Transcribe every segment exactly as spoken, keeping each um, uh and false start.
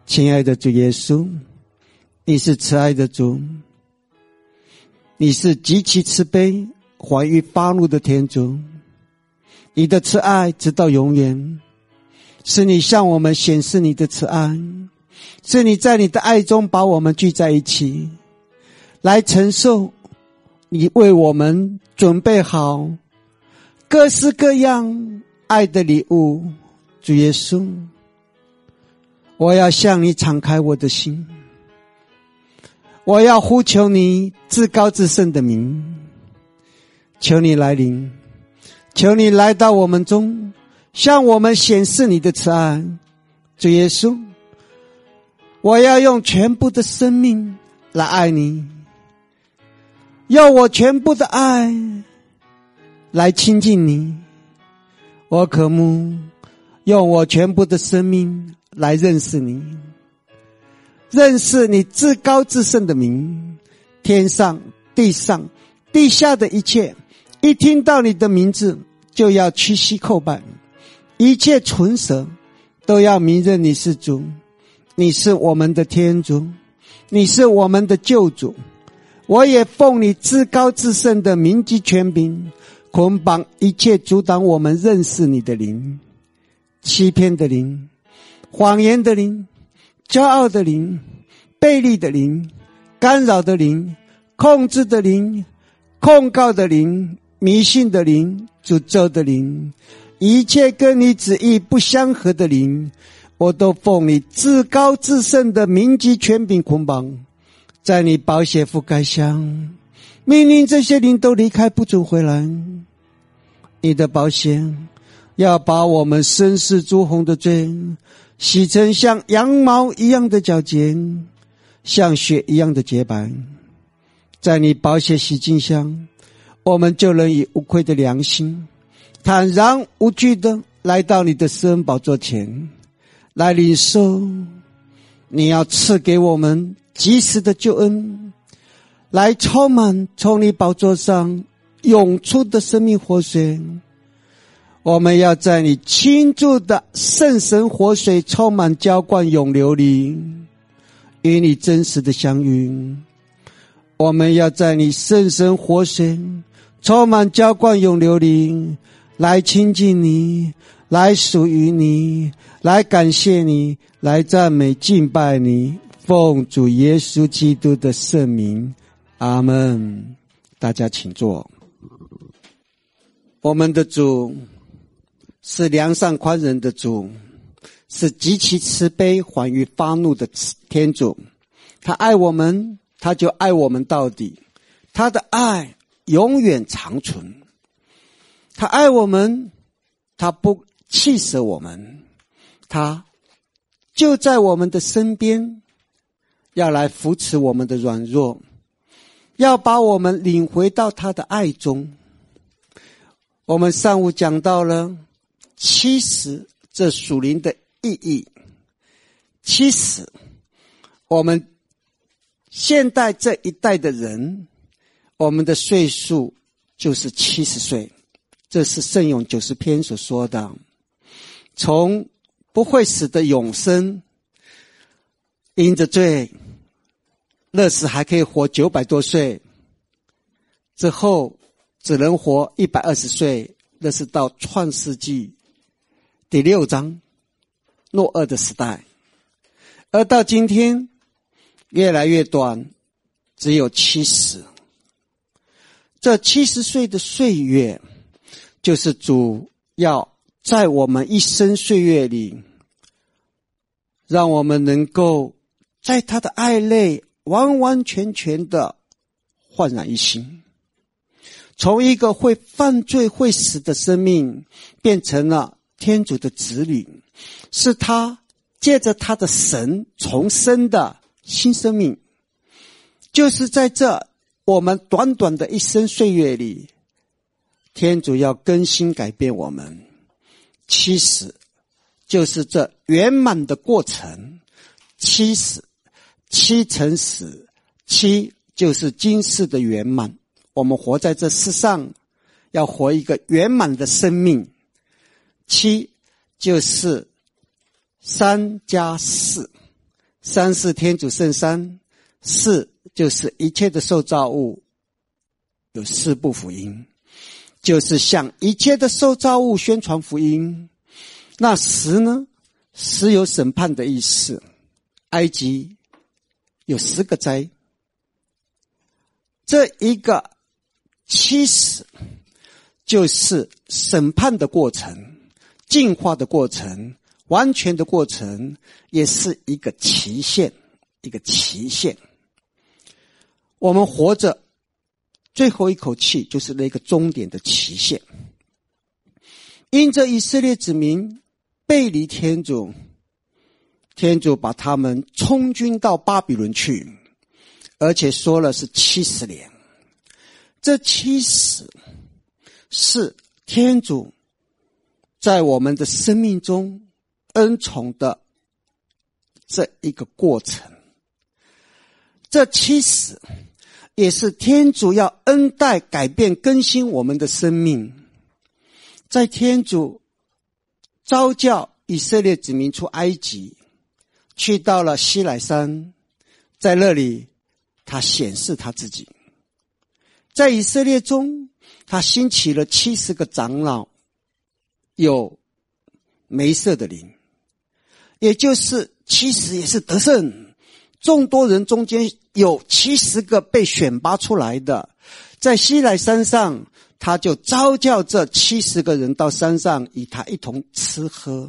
亲爱的主耶稣，你是慈爱的主，你是极其慈悲怀于发怒的天主，你的慈爱直到永远，是你向我们显示你的慈爱，是你在你的爱中把我们聚在一起，来承受你为我们准备好各式各样爱的礼物。主耶稣，我要向你敞开我的心，我要呼求你至高至圣的名，求你来临，求你来到我们中，向我们显示你的慈爱。主耶稣，我要用全部的生命来爱你，用我全部的爱来亲近你，我渴慕用我全部的生命来认识你，认识你至高至圣的名。天上地上地下的一切，一听到你的名字就要屈膝叩拜，一切唇舌都要明认你是主，你是我们的天主，你是我们的救主。我也奉你至高至圣的名及权柄，捆绑一切阻挡我们认识你的灵，欺骗的灵，谎言的灵，骄傲的灵，悖逆的灵，干扰的灵，控制的灵，控告的灵，迷信的灵，诅咒的灵，一切跟你旨意不相合的灵，我都奉你至高至圣的名及权柄捆绑，在你宝血覆盖下，命令这些灵都离开，不准回来。你的宝血要把我们深世诸红的罪洗成像羊毛一样的皎洁，像雪一样的洁白。在你宝血洗净下，我们就能以无愧的良心，坦然无惧的来到你的施恩宝座前，来领受你要赐给我们及时的救恩，来充满从你宝座上涌出的生命活水。我们要在你倾注的圣神活水充满浇灌涌流里，与你真实的相遇。我们要在你圣神活水充满浇灌涌流里，来亲近你，来属于你，来感谢你，来赞美敬拜你。奉主耶稣基督的圣名，阿们。大家请坐。我们的主是良善宽仁的主，是极其慈悲缓于发怒的天主。他爱我们，他就爱我们到底，他的爱永远长存。他爱我们，他不弃舍我们，他就在我们的身边，要来扶持我们的软弱，要把我们领回到他的爱中。我们上午讲到了七十这属灵的意义。七十，我们现代这一代的人，我们的岁数就是七十岁，这是圣咏九十篇所说的。从不会死的永生，因着罪乐死还可以活九百多岁，之后只能活一百二十岁，那是到创世纪第六章诺厄的时代。而到今天越来越短，只有七十。这七十岁的岁月，就是主要在我们一生岁月里，让我们能够在他的爱内完完全全的焕然一新，从一个会犯罪会死的生命变成了天主的子女，是他借着他的神重生的新生命。就是在这我们短短的一生岁月里，天主要更新改变我们。七十就是这圆满的过程，七十七乘十，七就是今世的圆满。我们活在这世上，要活一个圆满的生命。七就是三加四， 三是天主圣三，四就是一切的受造物有四部福音，就是向一切的受造物宣传福音。那十呢？十有审判的意思。埃及有十个灾，这一个七十就是审判的过程，进化的过程，完全的过程，也是一个期限，一个期限。我们活着最后一口气就是那个终点的期限。因着以色列子民背离天主，天主把他们充军到巴比伦去，而且说了是七十年。这七十是天主在我们的生命中恩宠的这一个过程。这七十也是天主要恩待改变更新我们的生命。在天主召叫以色列子民出埃及，去到了西乃山，在那里他显示他自己。在以色列中，他兴起了七十个长老，有梅瑟的灵，也就是七十也是得胜。众多人中间有七十个被选拔出来的，在西乃山上，他就召叫这七十个人到山上，与他一同吃喝。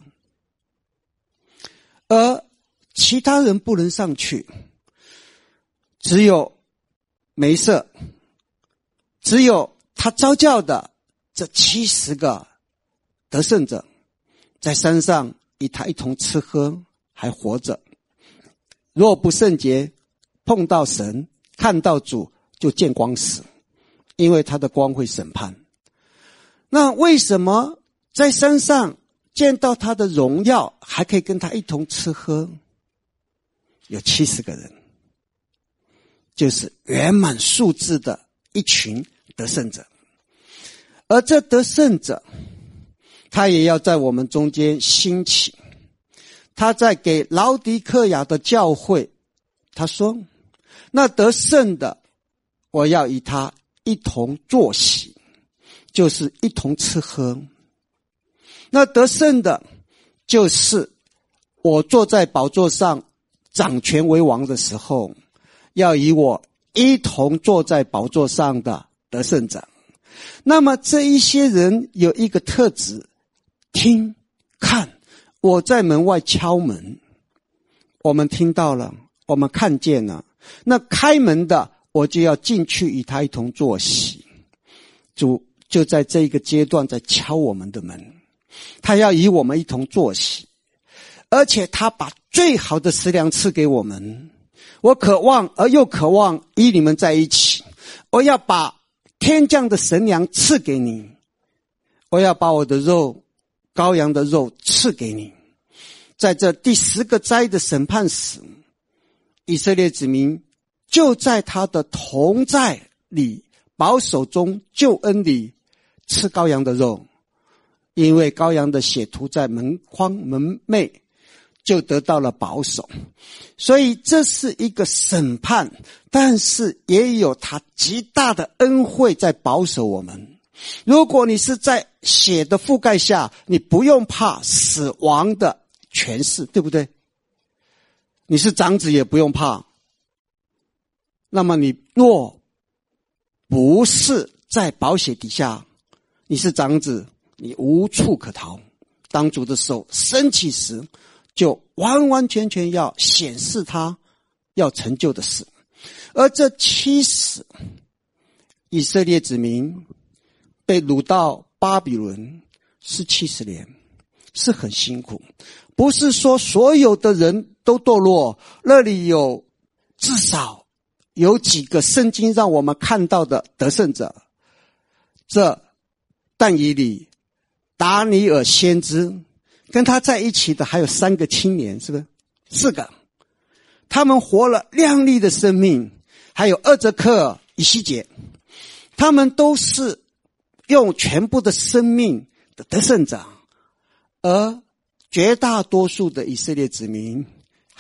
而其他人不能上去，只有梅瑟，只有他召叫的这七十个得胜者，在山上与他一同吃喝，还活着。若不圣洁，碰到神，看到主，就见光死，因为他的光会审判。那为什么在山上见到他的荣耀，还可以跟他一同吃喝？有七十个人，就是圆满数字的一群得胜者。而这得胜者，他也要在我们中间兴起。他在给劳狄克雅的教会，他说，那得胜的，我要与他一同坐席，就是一同吃喝。那得胜的，就是我坐在宝座上掌权为王的时候，要与我一同坐在宝座上的得胜者。那么这一些人有一个特质，听看，我在门外敲门，我们听到了，我们看见了，那开门的我就要进去与他一同坐席。主就在这一个阶段在敲我们的门，他要与我们一同坐席，而且他把最好的食粮赐给我们。我渴望而又渴望与你们在一起，我要把天降的神粮赐给你，我要把我的肉，羔羊的肉赐给你。在这第十个灾的审判时，以色列子民就在他的同在里，保守中救恩里吃羔羊的肉，因为羔羊的血涂在门框门楣，就得到了保守。所以这是一个审判，但是也有他极大的恩惠在保守我们。如果你是在血的覆盖下，你不用怕死亡的权势，对不对？你是长子也不用怕。那么你若不是在宝血底下，你是长子，你无处可逃。当主的手伸起时，就完完全全要显示他要成就的事。而这七十以色列子民被掳到巴比伦是七十年，是很辛苦。不是说所有的人都堕落，那里有至少有几个圣经让我们看到的得胜者。这但以理、达尼尔先知，跟他在一起的还有三个青年，是不是？四个。他们活了亮丽的生命，还有厄则克、以西结，他们都是用全部的生命的得胜者。而绝大多数的以色列子民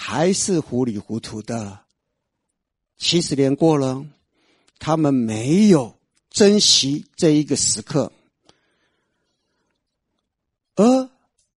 还是糊里糊涂的。七十年过了，他们没有珍惜这一个时刻。而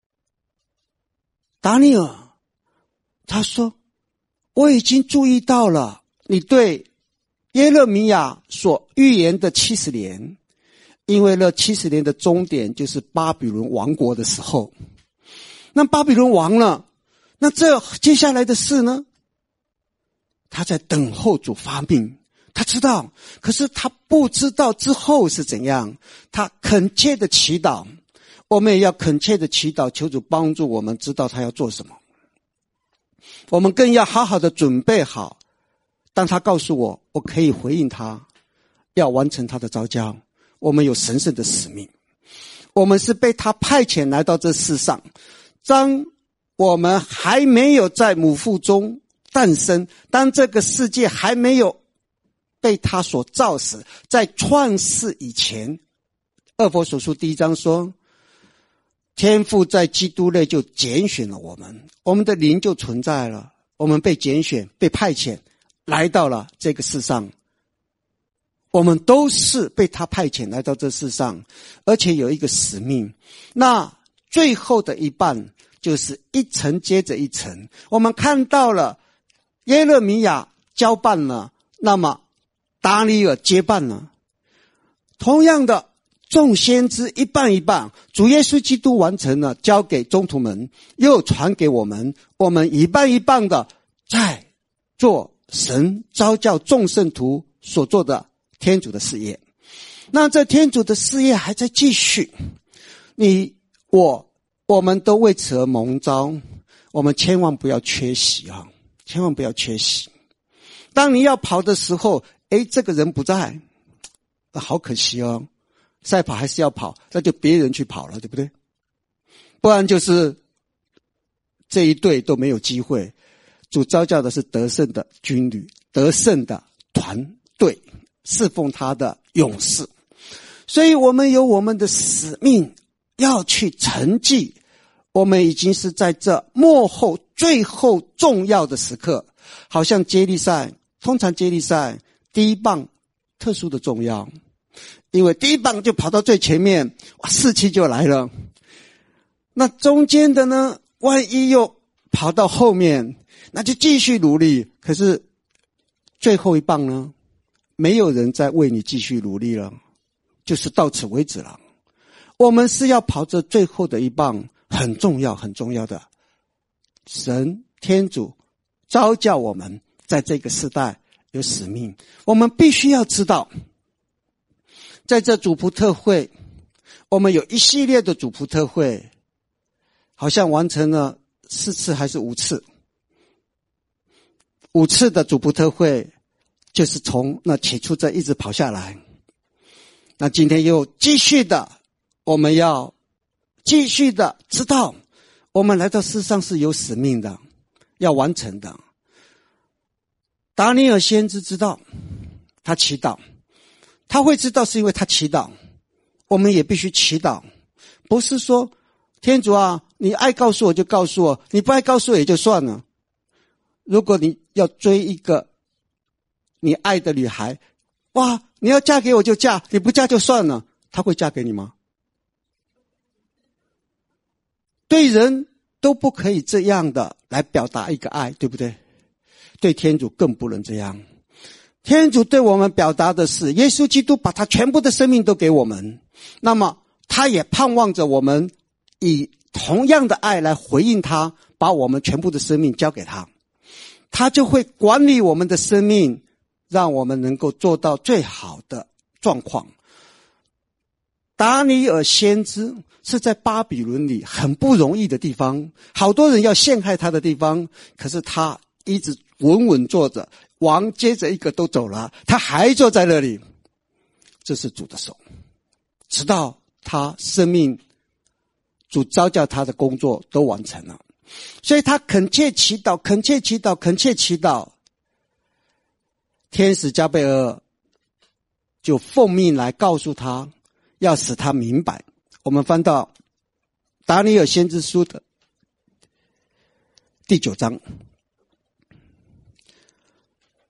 达尼尔他说，我已经注意到了你对耶勒米亚所预言的七十年，因为那七十年的终点就是巴比伦亡国的时候。那巴比伦亡了，那这接下来的事呢？他在等候主发命，他知道，可是他不知道之后是怎样。他恳切的祈祷，我们也要恳切的祈祷，求主帮助我们知道他要做什么。我们更要好好的准备好，当他告诉我，我可以回应他，要完成他的召叫。我们有神圣的使命，我们是被他派遣来到这世上。当我们还没有在母腹中诞生，当这个世界还没有被他所造死，在创世以前，二佛所书第一章说，天父在基督内就拣选了我们，我们的灵就存在了，我们被拣选，被派遣来到了这个世上。我们都是被他派遣来到这世上，而且有一个使命。那最后的一半就是一层接着一层，我们看到了耶勒米亚交办了，那么达尼尔接办了。同样的，众先知一半一半，主耶稣基督完成了，交给宗徒们，又传给我们，我们一半一半的在做神召叫众圣徒所做的天主的事业。那这天主的事业还在继续，你我我们都为此而蒙召，我们千万不要缺席啊！千万不要缺席。当你要跑的时候，诶，这个人不在，好可惜哦。赛跑还是要跑，那就别人去跑了，对不对？不然就是这一队都没有机会。主召叫的是得胜的军旅，得胜的团队，侍奉他的勇士。所以我们有我们的使命要去承继，我们已经是在这末后最后重要的时刻。好像接力赛，通常接力赛第一棒特殊的重要，因为第一棒就跑到最前面，哇，士气就来了。那中间的呢，万一又跑到后面，那就继续努力。可是最后一棒呢，没有人再为你继续努力了，就是到此为止了。我们是要跑这最后的一棒，很重要很重要的。神天主召叫我们在这个时代有使命，我们必须要知道，在这主仆特会，我们有一系列的主仆特会，好像完成了四次还是五次，五次的主仆特会，就是从那起初这一直跑下来。那今天又继续的，我们要继续的知道，我们来到世上是有使命的，要完成的。达尼尔先知知道，他祈祷，他会知道是因为他祈祷，我们也必须祈祷，不是说天主啊，你爱告诉我就告诉我，你不爱告诉我也就算了。如果你要追一个你爱的女孩，哇，你要嫁给我就嫁，你不嫁就算了，她会嫁给你吗？对人都不可以这样的来表达一个爱，对不对？对天主更不能这样。天主对我们表达的是，耶稣基督把他全部的生命都给我们，那么他也盼望着我们以同样的爱来回应他，把我们全部的生命交给他，他就会管理我们的生命，让我们能够做到最好的状况。达尼尔先知是在巴比伦里很不容易的地方，好多人要陷害他的地方，可是他一直稳稳坐着，王接着一个都走了，他还坐在那里。这是主的手，直到他生命主召叫他的工作都完成了。所以他恳切祈祷，恳切祈祷，恳切祈祷。天使加贝尔就奉命来告诉他，要使他明白。我们翻到达尼尔先知书的第九章，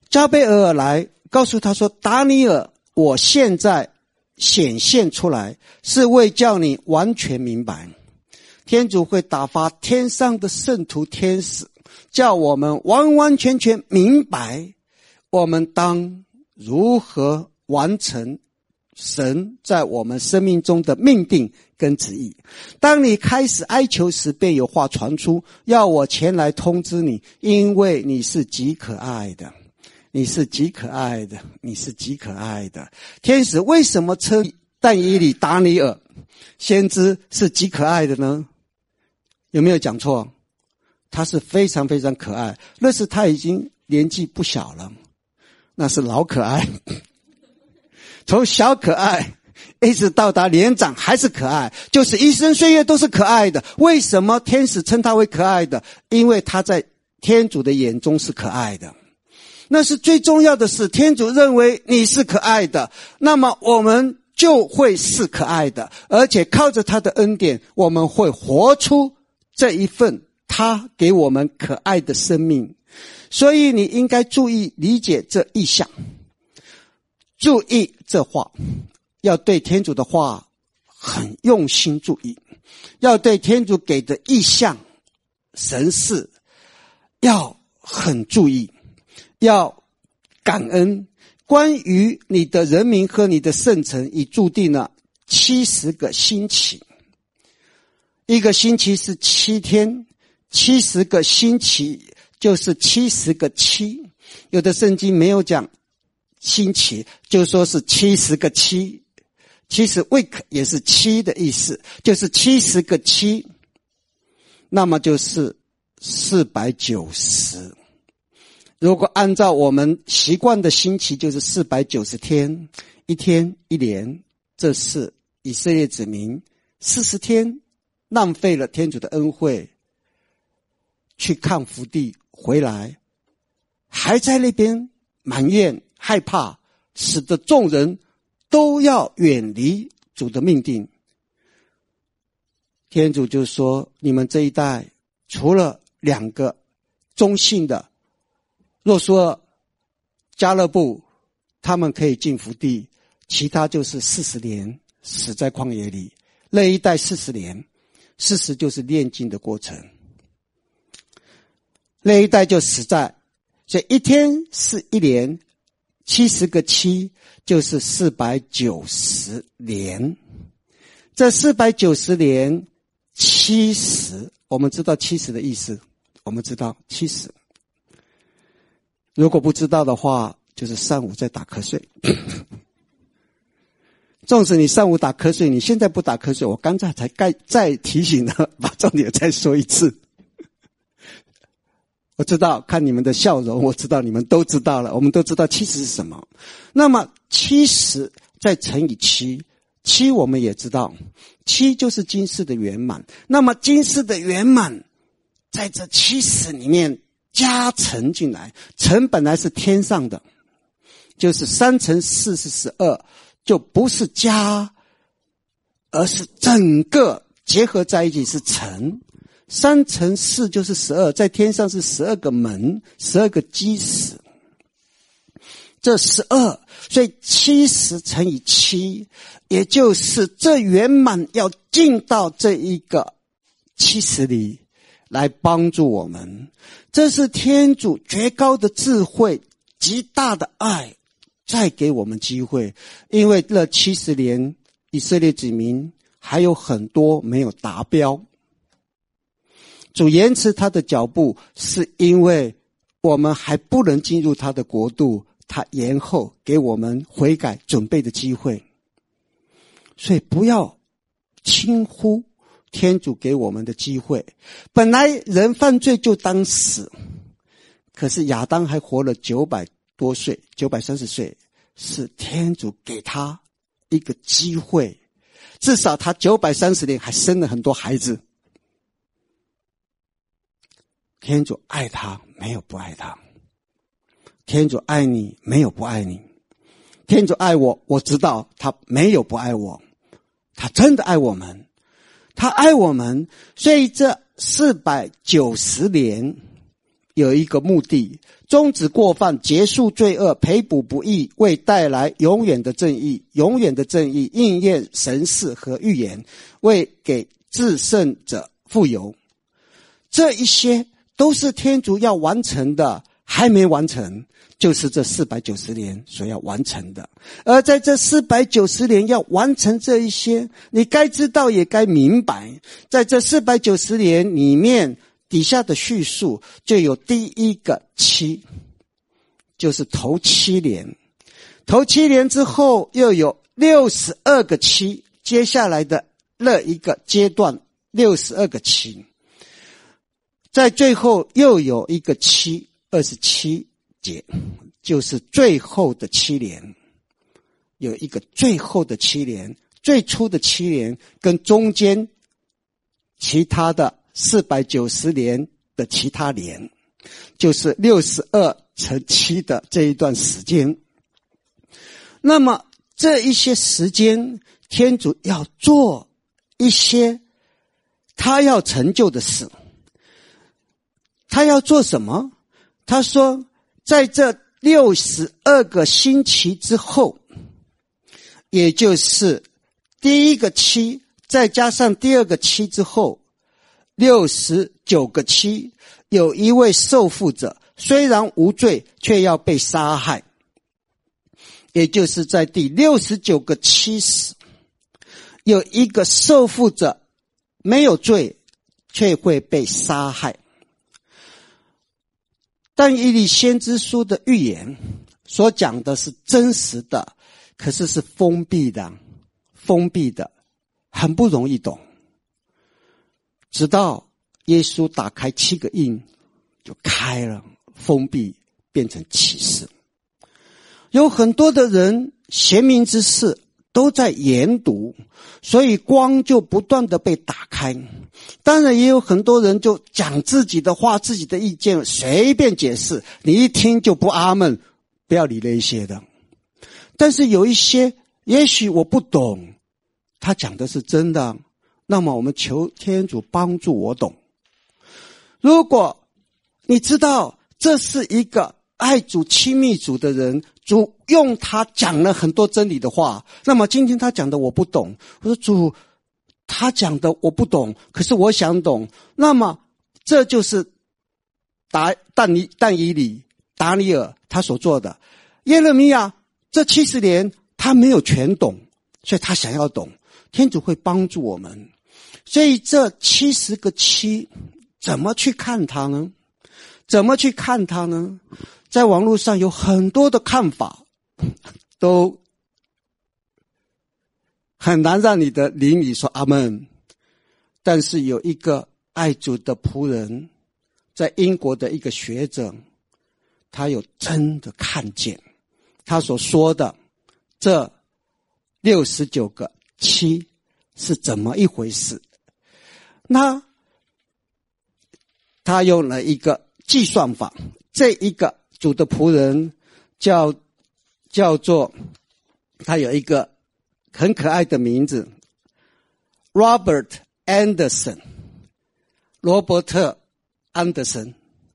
加贝尔来告诉他说，达尼尔，我现在显现出来，是为叫你完全明白。天主会打发天上的圣徒天使，叫我们完完全全明白，我们当如何完成神在我们生命中的命定跟旨意。当你开始哀求时，便有话传出，要我前来通知你，因为你是极可爱的，你是极可爱的，你是极可爱的。天使为什么称但以理、达尼尔先知是极可爱的呢？有没有讲错？他是非常非常可爱，那是他已经年纪不小了，那是老可爱。从小可爱一直到达年长还是可爱，就是一生岁月都是可爱的。为什么天使称他为可爱的？因为他在天主的眼中是可爱的。那是最重要的是，天主认为你是可爱的，那么我们就会是可爱的，而且靠着他的恩典，我们会活出这一份他给我们可爱的生命。所以你应该注意理解这意象，注意这话，要对天主的话很用心注意，要对天主给的意象神事要很注意，要感恩。关于你的人民和你的圣城已注定了七十个星期，一个星期是七天，七十个星期就是七十个七。有的圣经没有讲星期，就说是七十个七。其实 week 也是七的意思，就是七十个七，那么就是四百九十。如果按照我们习惯的星期，就是四百九十天，一天一年。这是以色列子民四十天浪费了天主的恩惠，去看福地回来，还在那边埋怨害怕，使得众人都要远离主的命定。天主就说，你们这一代除了两个忠信的若苏尔、加勒布，他们可以进福地，其他就是四十年死在旷野里。那一代四十年，四十就是炼净的过程，那一代就死在，所以一天是一年，七十个七就是四百九十年。这四百九十年，七十，我们知道七十的意思，我们知道七十。如果不知道的话，就是上午在打瞌睡。纵使你上午打瞌睡，你现在不打瞌睡，我刚才才该再提醒了，把重点再说一次。我知道，看你们的笑容，我知道你们都知道了，我们都知道七十是什么。那么七十再乘以七，七我们也知道，七就是今世的圆满。那么今世的圆满，在这七十里面加乘进来，乘本来是天上的，就是三乘四是十二，就不是加，而是整个结合在一起是乘。三乘四就是十二，在天上是十二个门，十二个基石。这十二，所以七十乘以七，也就是这圆满要进到这一个七十里来帮助我们。这是天主绝高的智慧，极大的爱，再给我们机会。因为这七十年以色列子民还有很多没有达标，主延迟他的脚步，是因为我们还不能进入他的国度，他延后给我们悔改准备的机会。所以不要轻忽天主给我们的机会。本来人犯罪就当死，可是亚当还活了九百多岁，九百三十岁，是天主给他一个机会，至少他九百三十年还生了很多孩子。天主爱他，没有不爱他。天主爱你，没有不爱你。天主爱我，我知道他没有不爱我，他真的爱我们，他爱我们。所以这四百九十年有一个目的，终止过犯，结束罪恶，赔补不义，为带来永远的正义。永远的正义应验神事和预言，为给至圣者傅油。这一些都是天主要完成的，还没完成，就是这四百九十年所要完成的。而在这四百九十年要完成这一些，你该知道也该明白，在这四百九十年里面，底下的叙述就有第一个七，就是头七年。头七年之后又有六十二个七，接下来的那一个阶段六十二个七，在最后又有一个七，二十七节，就是最后的七年。有一个最后的七年，最初的七年跟中间其他的四百九十年的其他年，就是六十二乘七的这一段时间。那么这一些时间，天主要做一些他要成就的事。他要做什么？他说在这六十二个星期之后，也就是第一个期再加上第二个期之后，六十九个期，有一位受缚者虽然无罪，却要被杀害。也就是在第六十九个期时，有一个受缚者没有罪，却会被杀害。但以理先知书的预言所讲的是真实的，可是是封闭的，封闭的，很不容易懂。直到耶稣打开七个印，就开了，封闭变成启示。有很多的人贤明之士都在研读，所以光就不断的被打开。当然也有很多人就讲自己的话，自己的意见，随便解释，你一听就不阿们，不要理那些的。但是有一些也许我不懂，他讲的是真的，那么我们求天主帮助我懂。如果你知道这是一个爱主亲密主的人，主用他讲了很多真理的话，那么今天他讲的我不懂，我说主他讲的我不懂，可是我想懂，那么这就是达但尼但以理达尼尔他所做的。耶勒米亚这七十年他没有全懂，所以他想要懂，天主会帮助我们。所以这七十个七怎么去看它呢？怎么去看它呢？在网络上有很多的看法，都很难让你的邻里说阿们。但是有一个爱主的仆人，在英国的一个学者，他有真的看见他所说的这六十九个七是怎么一回事。那他用了一个计算法，这一个主的仆人叫叫做，他有一个很可爱的名字 Robert Anderson， 罗伯特安德森。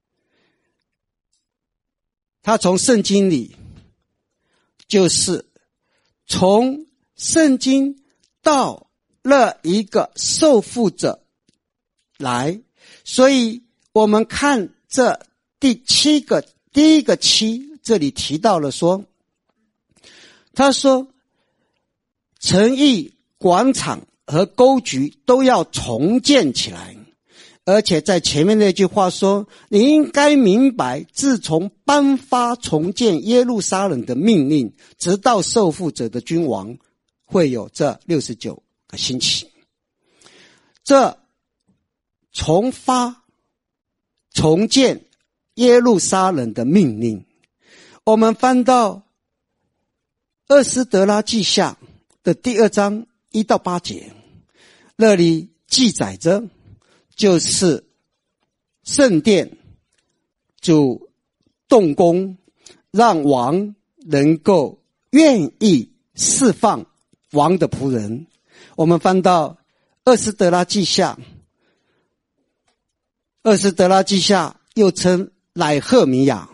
他从圣经里，就是从圣经到了一个受缚者来，所以我们看这第七个第一个七，这里提到了说，他说城邑、广场和沟渠都要重建起来。而且在前面那句话说，你应该明白，自从颁发重建耶路撒冷的命令，直到受缚者的君王，会有这六十九个星期。这重发重建耶路撒冷的命令，我们翻到厄斯德拉记下的第二章一到八节，那里记载着，就是圣殿主动工，让王能够愿意释放王的仆人。我们翻到厄斯德拉记下，厄斯德拉记下又称乃赫米亚，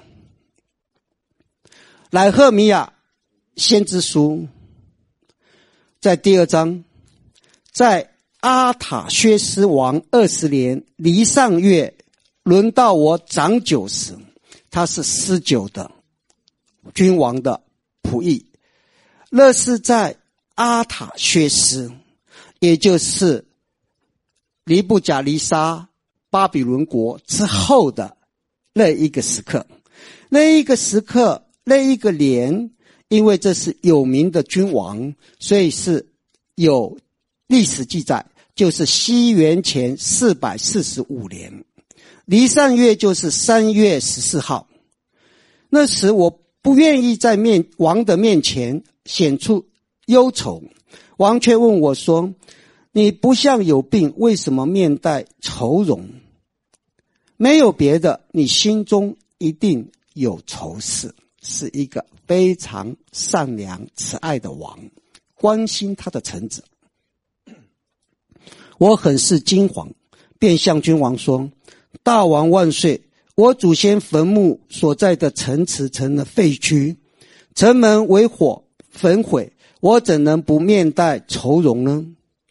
乃赫米亚先知书在第二章，在阿塔薛斯王二十年离上月，轮到我掌酒时，他是施酒的君王的仆役。那是在阿塔薛斯，也就是尼布甲尼撒巴比伦国之后的那一个时刻。那一个时刻，那一个年，因为这是有名的君王，所以是有历史记载，就是西元前四百四十五年，离散月就是三月十四号。那时我不愿意在面王的面前显出忧愁，王却问我说，你不像有病，为什么面带愁容？没有别的，你心中一定有愁事。是一个非常善良慈爱的王，关心他的臣子。我很是惊惶，便向君王说，大王万岁，我祖先坟墓所在的城池成了废墟，城门为火焚毁，我怎能不面带愁容呢？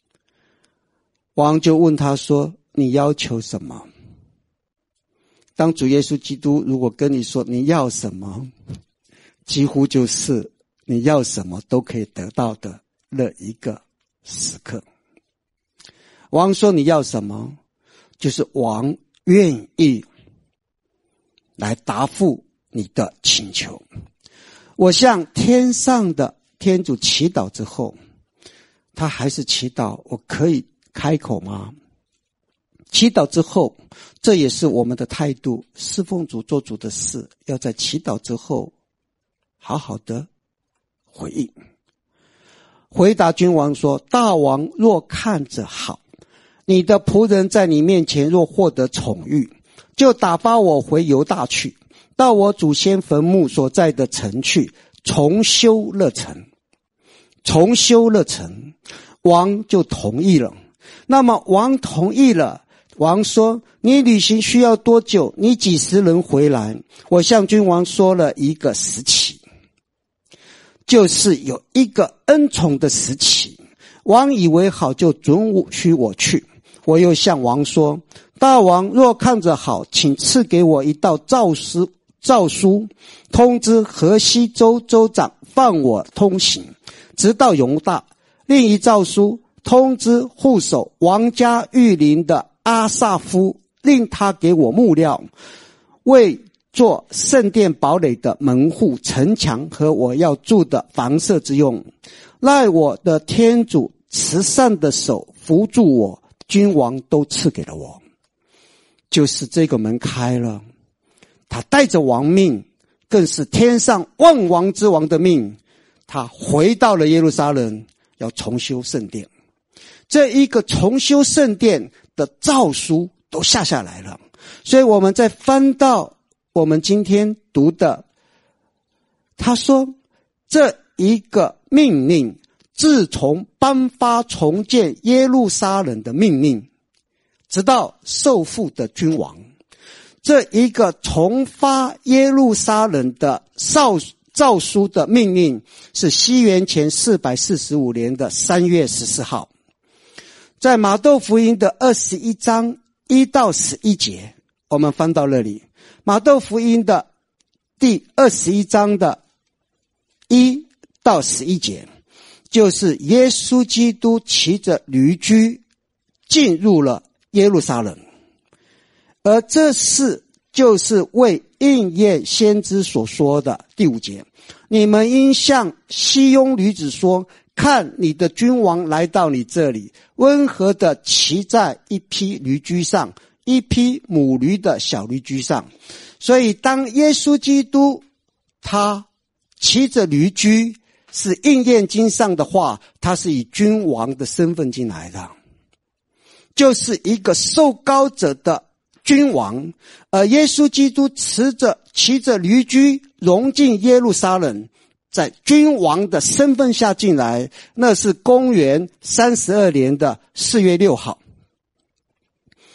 王就问他说，你要求什么？当主耶稣基督如果跟你说你要什么，几乎就是你要什么都可以得到的那一个时刻。王说你要什么，就是王愿意来答复你的请求。我向天上的天主祈祷之后，他还是祈祷，我可以开口吗？祈祷之后，这也是我们的态度，侍奉主做主的事，要在祈祷之后好好的回应。回答君王说，大王若看着好，你的仆人在你面前若获得宠遇，就打发我回犹大去，到我祖先坟墓所在的城去，重修那城。重修那城，王就同意了。那么王同意了，王说，你旅行需要多久？你几时能回来？我向君王说了一个时期，就是有一个恩宠的时期。王以为好，就准许我去。我又向王说，大王若看着好，请赐给我一道诏书，诏书通知河西州州长放我通行，直到犹大。另一诏书通知护守王家御林的阿萨夫，令他给我木料，为做圣殿堡垒的门户、城墙和我要住的房舍之用。赖我的天主慈善的手扶住我，君王都赐给了我。就是这个门开了，他带着王命，更是天上万王之王的命，他回到了耶路撒冷，要重修圣殿。这一个重修圣殿的诏书都下下来了。所以我们再翻到我们今天读的，他说这一个命令自从颁发重建耶路撒冷的命令，直到受缚的君王，这一个重发耶路撒冷的诏书的命令是西元前四百四十五年的三月十四号。在马窦福音的二十一章一到十一节，我们翻到那里，马窦福音的第二十一章的一到十一节，就是耶稣基督骑着驴驹进入了耶路撒冷，而这事就是为应验先知所说的第五节，你们应向西雍女子说，看你的君王来到你这里，温和地骑在一匹驴驹上，一匹母驴的小驴驹上。所以当耶稣基督他骑着驴驹，是应验经上的话，他是以君王的身份进来的，就是一个受膏者的君王。而耶稣基督骑着骑着驴驹融进耶路撒冷，在君王的身份下进来，那是公元三十二年的四月六号。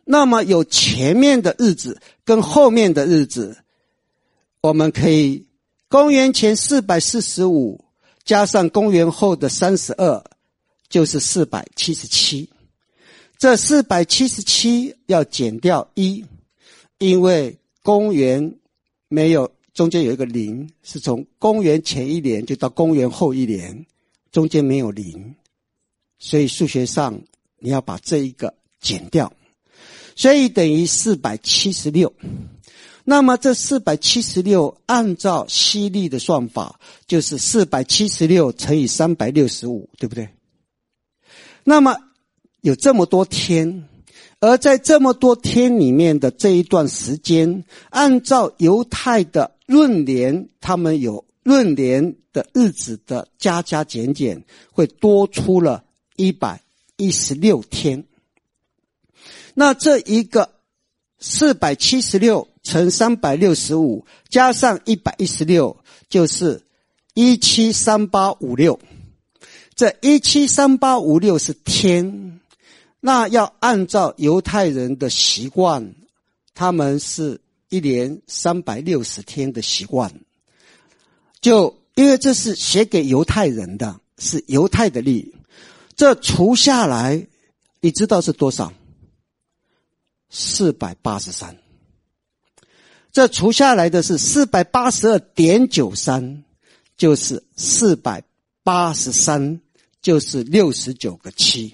那么有前面的日子跟后面的日子，我们可以公元前四百四十五加上公元后的三十二，就是四百七十七。这四百七十七要减掉一，因为公元没有，中间有一个零，是从公元前一年就到公元后一年，中间没有零，所以数学上你要把这一个减掉，所以等于四百七十六。那么这四百七十六按照西历的算法，就是四百七十六乘以三百六十五，对不对？那么有这么多天，而在这么多天里面的这一段时间，按照犹太的闰年，他们有闰年的日子的加加减减，会多出了一百一十六天。那这一个四百七十六乘三百六十五加上一百一十六，就是一七三八五六。这一七三八五六是天，那要按照犹太人的习惯，他们是一年三百六十天的习惯，就因为这是写给犹太人的，是犹太的历，这除下来，你知道是多少？四百八十三。这除下来的是 四百八十二点九三， 就是四百八十三，就是六十九个七。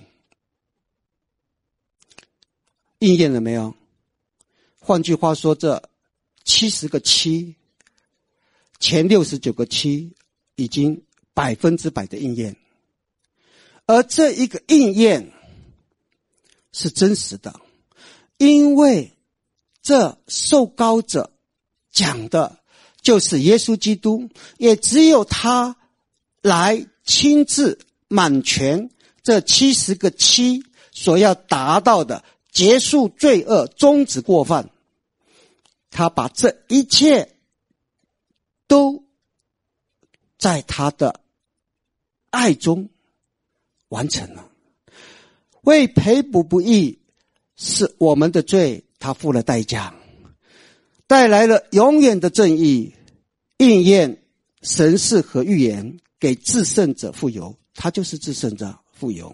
应验了没有？换句话说，这七十个七，前六十九个七已经百分之百的应验。而这一个应验是真实的，因为这受膏者讲的就是耶稣基督，也只有他来亲自满全这七十个七所要达到的结束罪恶，终止过犯。他把这一切都在他的爱中完成了。为赔补不义是我们的罪，他付了代价，带来了永远的正义，应验神事和预言，给至圣者富有，他就是至圣者富有。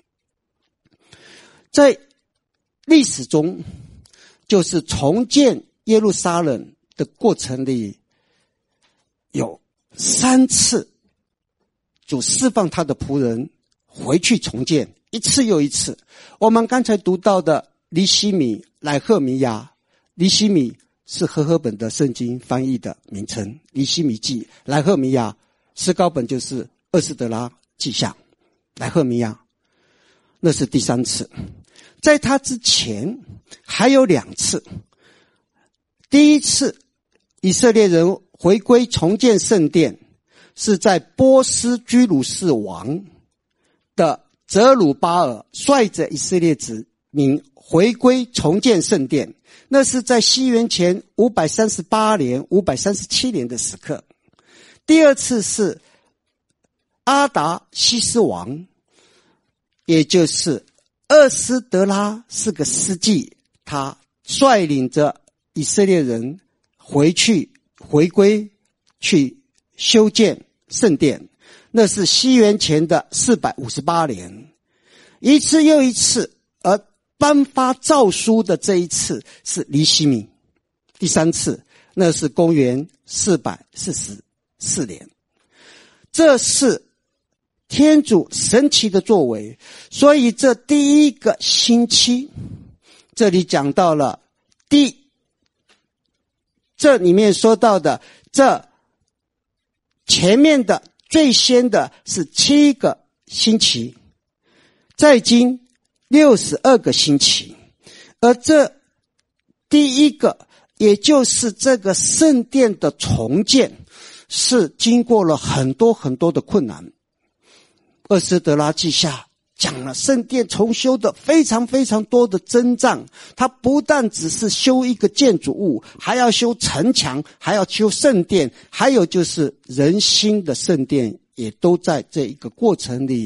在历史中，就是重建耶路撒冷的过程里，有三次主释放他的仆人回去重建，一次又一次。我们刚才读到的尼希米、乃赫米亚，尼希米是和合本的圣经翻译的名称，尼希米记；乃赫米亚诗高本就是厄斯德拉记下，乃赫米亚那是第三次。在他之前还有两次。第一次以色列人回归重建圣殿，是在波斯居鲁士王的泽鲁巴尔率着以色列子民回归重建圣殿，那是在西元前五百三十八年、五百三十七年的时刻。第二次是阿达西斯王，也就是厄斯德拉是个司祭，他率领着以色列人回去回归去修建圣殿，那是西元前的四百五十八年。一次又一次，而颁发诏书的这一次是尼希米。第三次那是公元四百四十四年。这是天主神奇的作为。所以这第一个星期，这里讲到了第这里面说到的，这前面的最先的是七个星期，在经六十二个星期，而这第一个也就是这个圣殿的重建，是经过了很多很多的困难。厄斯德拉记下讲了圣殿重修的非常非常多的征兆，它不但只是修一个建筑物，还要修城墙，还要修圣殿，还有就是人心的圣殿也都在这一个过程里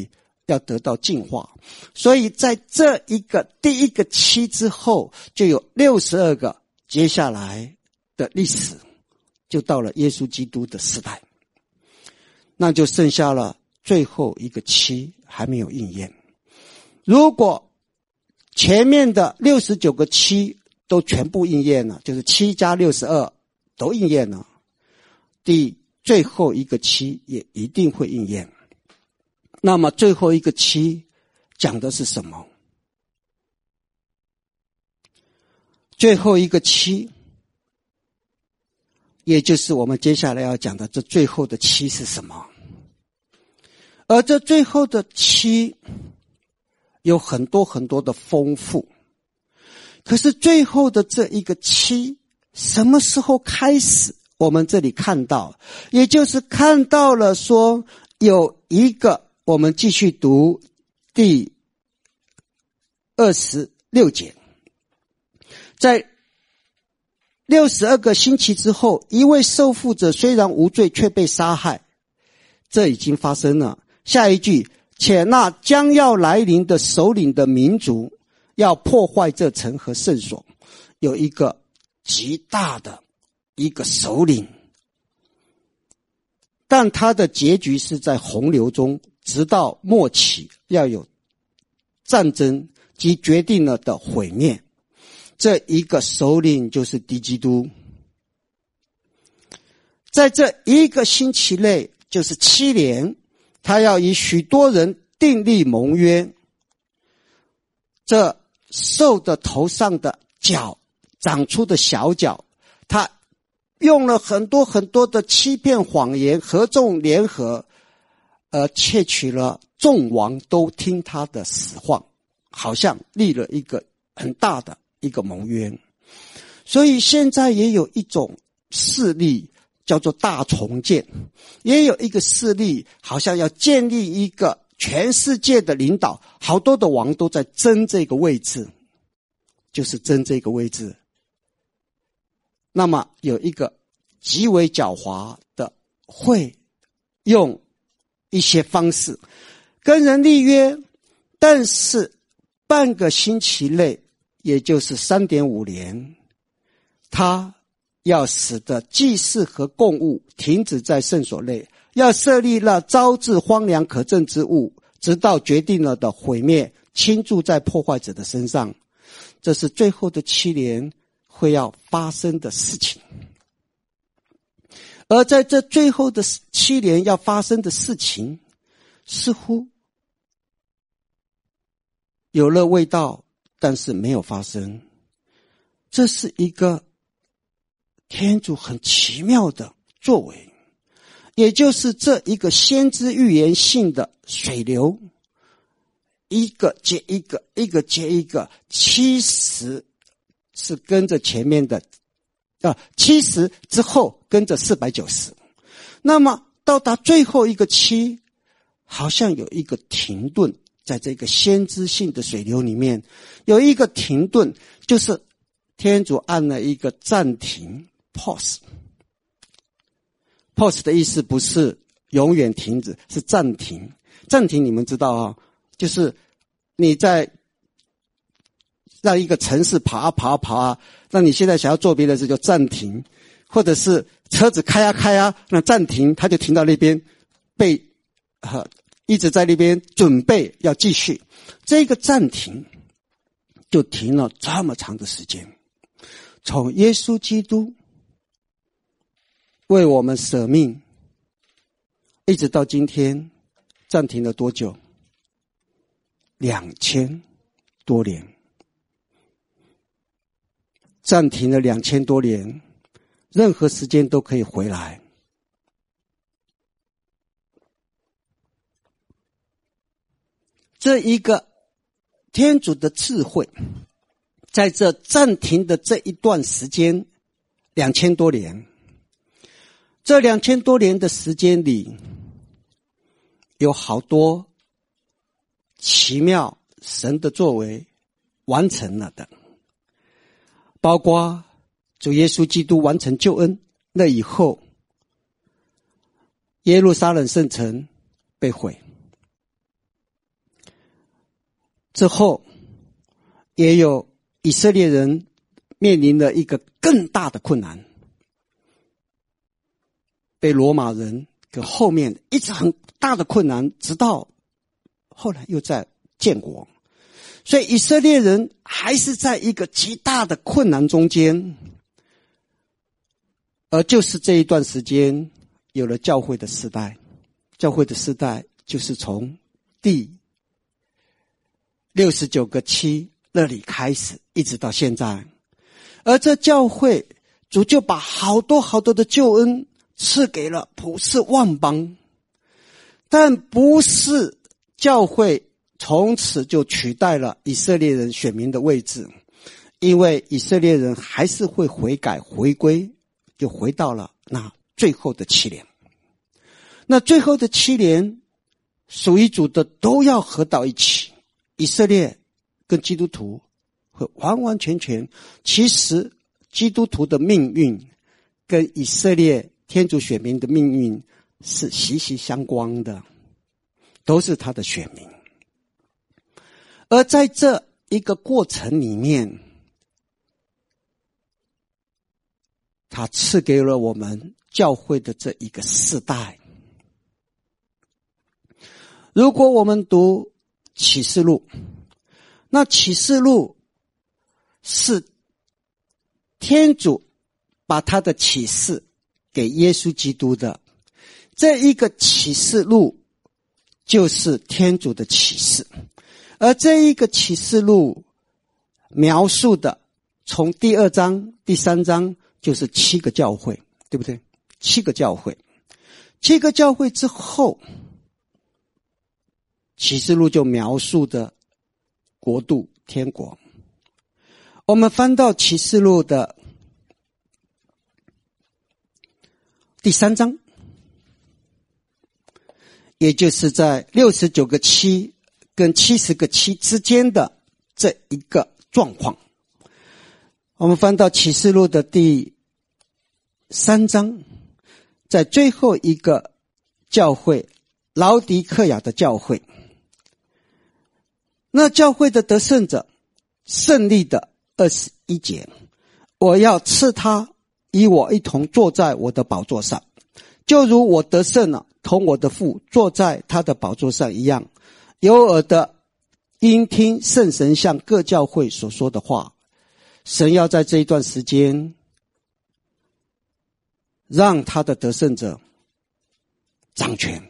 要得到净化。所以在这一个第一个期之后，就有六十二个接下来的历史，就到了耶稣基督的时代，那就剩下了最后一个期还没有应验。如果前面的六十九个期都全部应验了，就是七加六十二都应验了，第最后一个期也一定会应验。那么最后一个期讲的是什么？最后一个期，也就是我们接下来要讲的这最后的期是什么？而这最后的期有很多很多的丰富，可是最后的这一个期什么时候开始？我们这里看到，也就是看到了说有一个，我们继续读第二十六节，在六十二个星期之后，一位受缚者虽然无罪，却被杀害，这已经发生了。下一句，且那将要来临的首领的民族要破坏这城和圣所，有一个极大的一个首领，但他的结局是在洪流中，直到末期要有战争及决定了的毁灭。这一个首领就是敌基督。在这一个星期内，就是七年，他要与许多人订立盟约。这兽的头上的角长出的小角，他用了很多很多的欺骗谎言，合众联合，而窃取了众王都听他的实话，好像立了一个很大的一个盟约。所以现在也有一种势力叫做大重建，也有一个势力好像要建立一个全世界的领导，好多的王都在争这个位置，就是争这个位置。那么有一个极为狡猾的，会用一些方式跟人立约，但是半个星期内，也就是 三点五年，他要使得祭祀和供物停止在圣所内，要设立了招致荒凉可憎之物，直到决定了的毁灭倾注在破坏者的身上。这是最后的七年会要发生的事情。而在这最后的七年要发生的事情，似乎有了味道，但是没有发生。这是一个天主很奇妙的作为，也就是这一个先知预言性的水流，一个接一个，一个接一个，七十是跟着前面的啊，七十之后跟着四百九十，那么到达最后一个七，好像有一个停顿，在这个先知性的水流里面有一个停顿，就是天主按了一个暂停 pause。 pause 的意思不是永远停止，是暂停。暂停你们知道啊，就是你在让一个城市跑啊跑啊跑啊，那你现在想要做别的事就暂停，或者是车子开啊开啊，那暂停，它就停到那边，被呃一直在那边准备要继续。这个暂停就停了这么长的时间，从耶稣基督为我们舍命，一直到今天，暂停了多久？两千多年。暂停了两千多年，任何时间都可以回来。这一个天主的智慧，在这暂停的这一段时间，两千多年，这两千多年的时间里，有好多奇妙神的作为完成了的。包括主耶稣基督完成救恩，那以后耶路撒冷圣城被毁， 之后，也有以色列人面临了一个更大的困难，被罗马人跟后面一直很大的困难，直到后来又在建国。所以以色列人还是在一个极大的困难中间，而就是这一段时间有了教会的时代。教会的时代就是从第六十九个七那里开始一直到现在，而这教会主就把好多好多的救恩赐给了普世万邦，但不是教会从此就取代了以色列人选民的位置，因为以色列人还是会悔改回归，就回到了那最后的七年。那最后的七年属于主的都要合到一起，以色列跟基督徒会完完全全，其实基督徒的命运跟以色列天主选民的命运是息息相关的，都是他的选民。而在这一个过程里面，他赐给了我们教会的这一个世代。如果我们读启示录，那启示录是天主把他的启示给耶稣基督的，这一个启示录就是天主的启示，而这一个启示录描述的从第二章第三章就是七个教会，对不对？七个教会，七个教会之后，启示录就描述的国度天国。我们翻到启示录的第三章，也就是在六十九个七跟七十个七之间的这一个状况。我们翻到启示录的第三章，在最后一个教会劳狄克雅的教会，那教会的得胜者胜利的二十一节，我要赐他与我一同坐在我的宝座上，就如我得胜了，同我的父坐在他的宝座上一样。有耳的应听圣神向各教会所说的话。神要在这一段时间让他的得胜者掌权，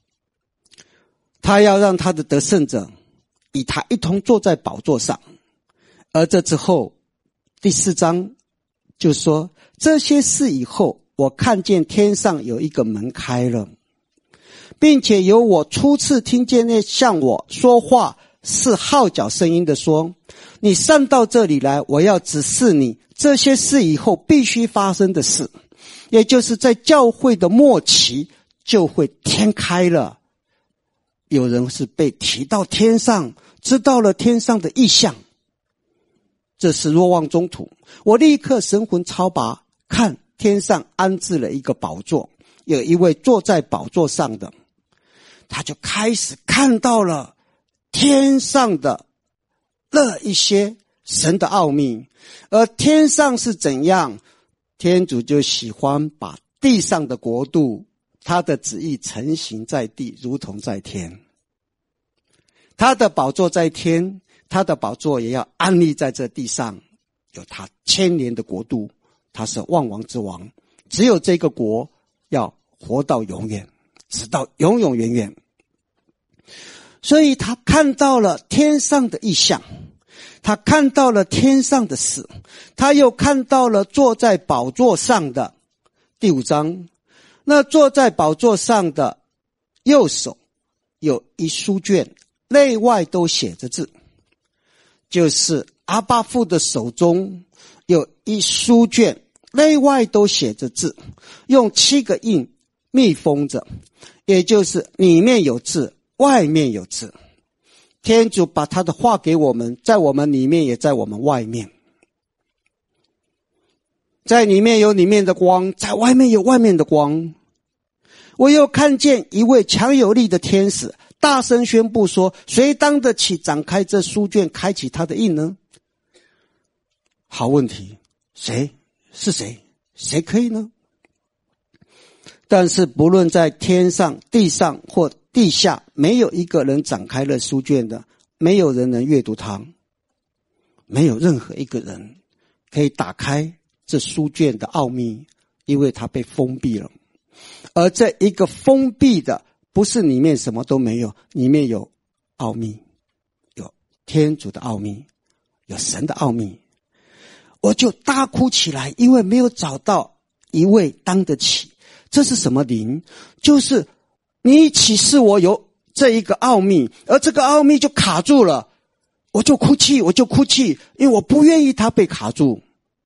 他要让他的得胜者与他一同坐在宝座上。而这之后第四章就说，这些事以后，我看见天上有一个门开了，并且有我初次听见那向我说话是号角声音的说，你上到这里来，我要指示你这些事以后必须发生的事。也就是在教会的末期就会天开了，有人是被提到天上，知道了天上的异象。这是若望中途，我立刻神魂超拔，看天上安置了一个宝座，有一位坐在宝座上的，他就开始看到了天上的那一些神的奥秘。而天上是怎样，天主就喜欢把地上的国度，他的旨意成行在地，如同在天。他的宝座在天，他的宝座也要安立在这地上，有他千年的国度，他是万王之王，只有这个国要活到永远，直到永永远远。所以他看到了天上的异象，他看到了天上的事，他又看到了坐在宝座上的第五章，那坐在宝座上的右手有一书卷，内外都写着字，就是阿爸父的手中有一书卷，内外都写着字，用七个印密封着，也就是里面有字，外面有字。天主把他的话给我们，在我们里面也在我们外面，在里面有里面的光，在外面有外面的光。我又看见一位强有力的天使大声宣布说，谁当得起展开这书卷，开启他的印呢？好问题，谁？是谁？谁可以呢？但是不论在天上、地上或地下，没有一个人展开了书卷的，没有人能阅读它，没有任何一个人可以打开这书卷的奥秘，因为它被封闭了。而这一个封闭的，不是里面什么都没有，里面有奥秘，有天主的奥秘，有神的奥秘。我就大哭起来，因为没有找到一位当得起。这是什么灵？就是你启示我有这一个奥秘，而这个奥秘就卡住了，我就哭泣，我就哭泣，因为我不愿意它被卡住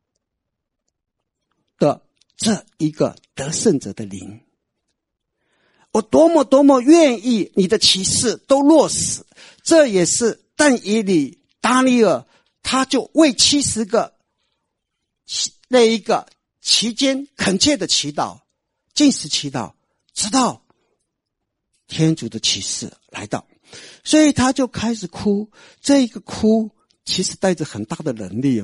的这一个得胜者的灵。我多么多么愿意你的启示都落实。这也是但以理、达尼尔，他就为七十个那一个期间恳切的祈祷，禁食祈祷，直到天主的启示来到，所以他就开始哭。这一个哭其实带着很大的能力哦。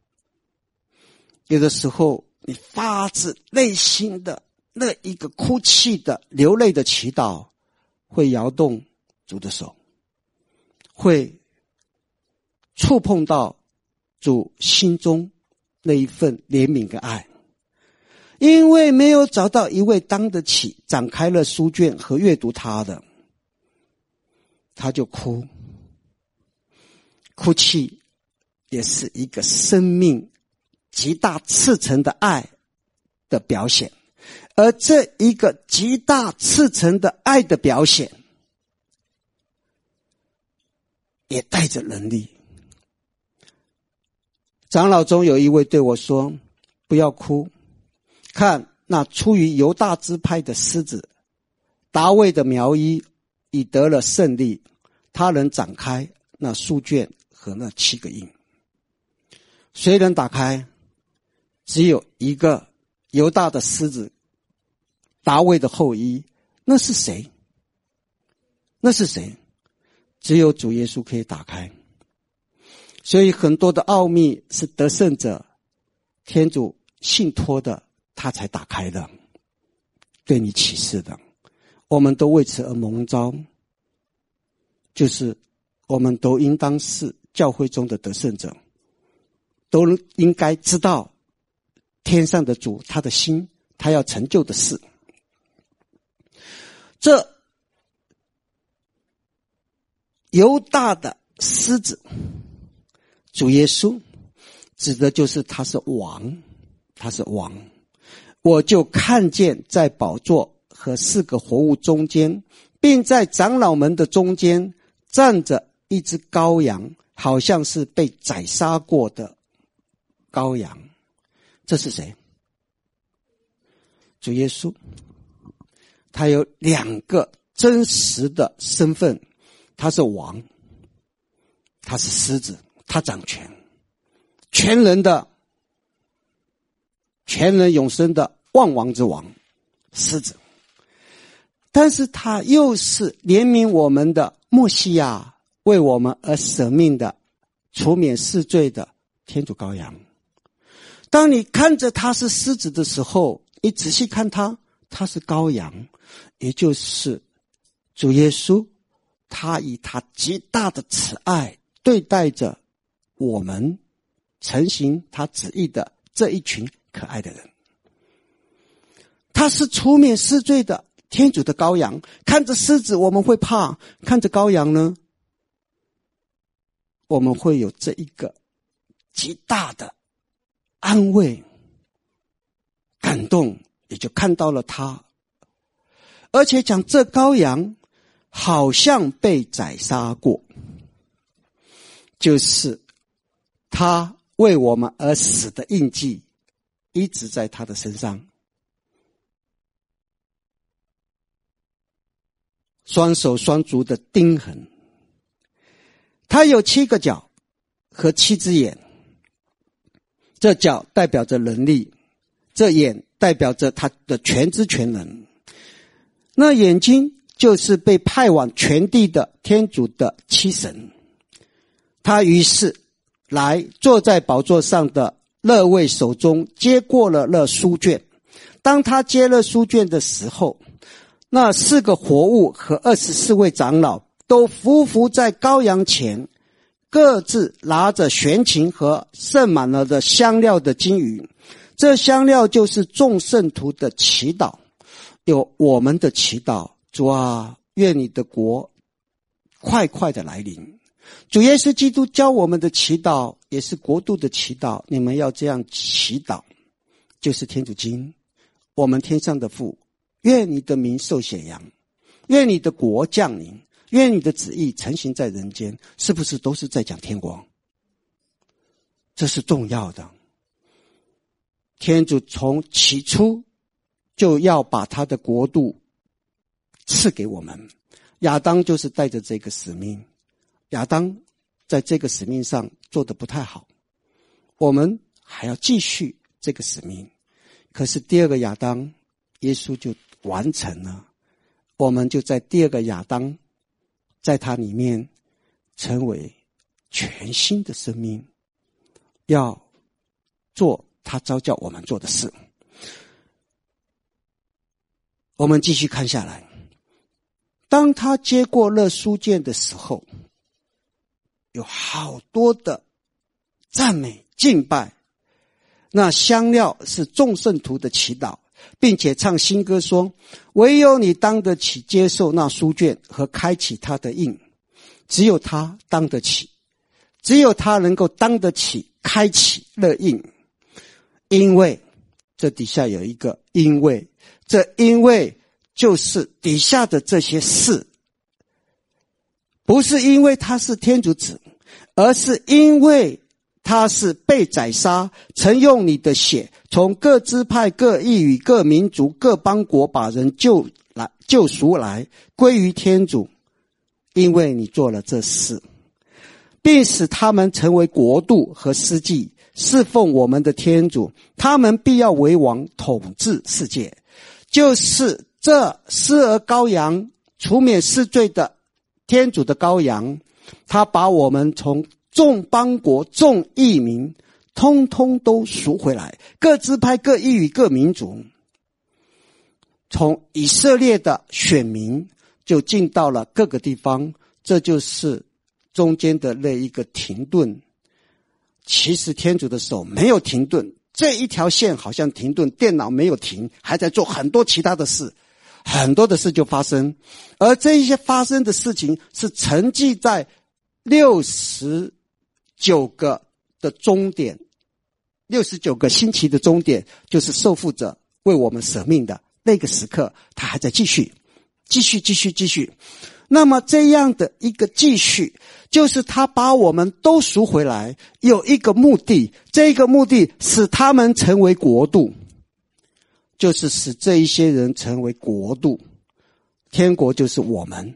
有的时候你发自内心的那一个哭泣的流泪的祈祷，会摇动主的手，会触碰到主心中那一份怜悯跟爱。因为没有找到一位当得起展开了书卷和阅读它的，他就哭。哭泣也是一个生命极大赤诚的爱的表现，而这一个极大赤诚的爱的表现也带着能力。长老中有一位对我说，不要哭，看那出于犹大支派的狮子大卫的苗裔已得了胜利，他能展开那书卷和那七个印。谁能打开？只有一个犹大的狮子大卫的后裔。那是谁？那是谁？只有主耶稣可以打开。所以很多的奥秘是得胜者天主信托的，他才打开的，对你启示的。我们都为此而蒙召，就是我们都应当是教会中的得胜者，都应该知道天上的主他的心，他要成就的事。这犹大的狮子主耶稣指的就是他是王，他是王。我就看见在宝座和四个活物中间，并在长老们的中间站着一只羔羊，好像是被宰杀过的羔羊。这是谁？主耶稣。他有两个真实的身份，他是王，他是狮子，他掌权，全能的，全能永生的万王之王，狮子。但是他又是怜悯我们的默西亚，为我们而舍命的，除免世罪的天主羔羊。当你看着他是狮子的时候，你仔细看他，他是羔羊，也就是主耶稣，他以他极大的慈爱对待着我们承行他旨意的这一群可爱的人。他是除免世罪的天主的羔羊。看着狮子我们会怕，看着羔羊呢，我们会有这一个极大的安慰感动，也就看到了他。而且讲这羔羊好像被宰杀过，就是他为我们而死的印记一直在他的身上。双手双足的钉痕，他有七个角和七只眼，这角代表着能力，这眼代表着他的全知全能。那眼睛就是被派往全地的天主的七神。他于是来坐在宝座上的那位手中接过了那书卷。当他接了书卷的时候，那四个活物和二十四位长老都匍匐在羔羊前，各自拿着弦琴和盛满了的香料的金鱼。这香料就是众圣徒的祈祷，有我们的祈祷。主啊，愿你的国快快的来临。主耶稣基督教我们的祈祷也是国度的祈祷，你们要这样祈祷，就是天主经。我们天上的父，愿你的名受显扬，愿你的国降临，愿你的旨意成行在人间。是不是都是在讲天国？这是重要的。天主从起初就要把他的国度赐给我们，亚当就是带着这个使命。亚当在这个使命上做得不太好，我们还要继续这个使命。可是第二个亚当，耶稣就完成了，我们就在第二个亚当，在他里面成为全新的生命，要做他召叫我们做的事。我们继续看下来，当他接过那书卷的时候，有好多的赞美敬拜。那香料是众圣徒的祈祷，并且唱新歌说，唯有你当得起接受那书卷和开启它的印，只有他当得起，只有他能够当得起开启那印。因为这底下有一个因为，这因为就是底下的这些事，不是因为他是天主子，而是因为他是被宰杀，曾用你的血从各支派各异语各民族各邦国把人救来救赎来归于天主。因为你做了这事，并使他们成为国度和司祭，侍奉我们的天主，他们必要为王统治世界。就是这施而羔羊除免世罪的天主的羔羊，他把我们从众邦国众异民通通都赎回来，各支派各异语各民族，从以色列的选民就进到了各个地方。这就是中间的那一个停顿。其实天主的手没有停顿，这一条线好像停顿，电脑没有停，还在做很多其他的事，很多的事就发生。而这一些发生的事情是沉寂在六十九个的终点，六十九个星期的终点，就是受父者为我们舍命的那个时刻，他还在继续继续继续继续。那么这样的一个继续，就是他把我们都赎回来，有一个目的，这个目的使他们成为国度，就是使这一些人成为国度。天国就是我们。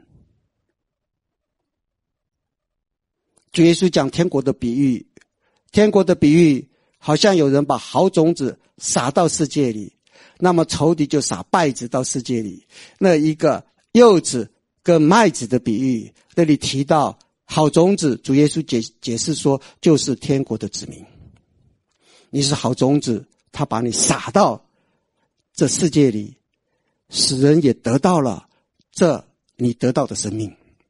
主耶稣讲天国的比喻，天国的比喻好像有人把好种子撒到世界里，那么仇敌就撒败子到世界里。那一个柚子跟麦子的比喻，那里提到好种子，主耶稣解解释说就是天国的子民。你是好种子，他把你撒到这世界里，使人也得到了这你得到的生命。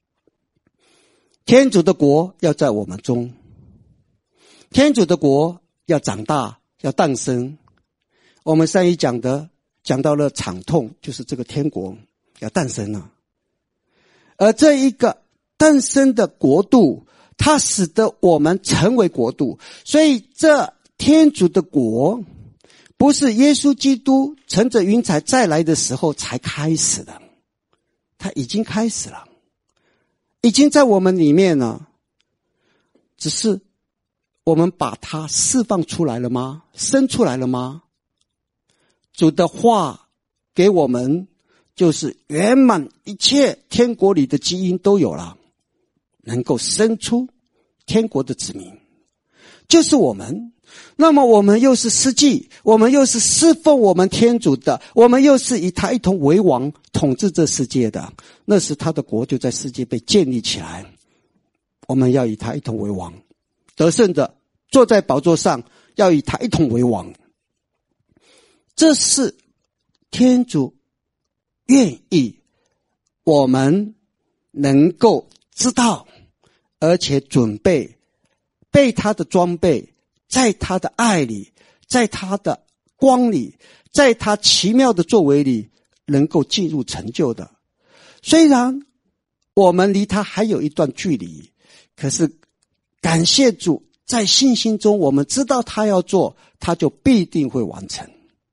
天主的国要在我们中，天主的国要长大，要诞生。我们上一讲的讲到了惨痛，就是这个天国要诞生了。而这一个诞生的国度，它使得我们成为国度。所以这天主的国不是耶稣基督乘着云彩再来的时候才开始的，它已经开始了，已经在我们里面了，只是我们把它释放出来了吗？生出来了吗？主的话给我们就是圆满一切天国里的基因都有了，能够生出天国的子民，就是我们。 那么我们又是司祭，我们又是侍奉我们天主的，我们又是以他一同为王统治这世界的，那时他的国就在世界被建立起来。我们要以他一同为王，得胜的坐在宝座上，要以他一同为王。这是天主愿意我们能够知道，而且准备被他的装备，在他的爱里，在他的光里，在他奇妙的作为里，能够进入成就的。虽然我们离他还有一段距离，可是感谢主，在信心中我们知道他要做，他就必定会完成。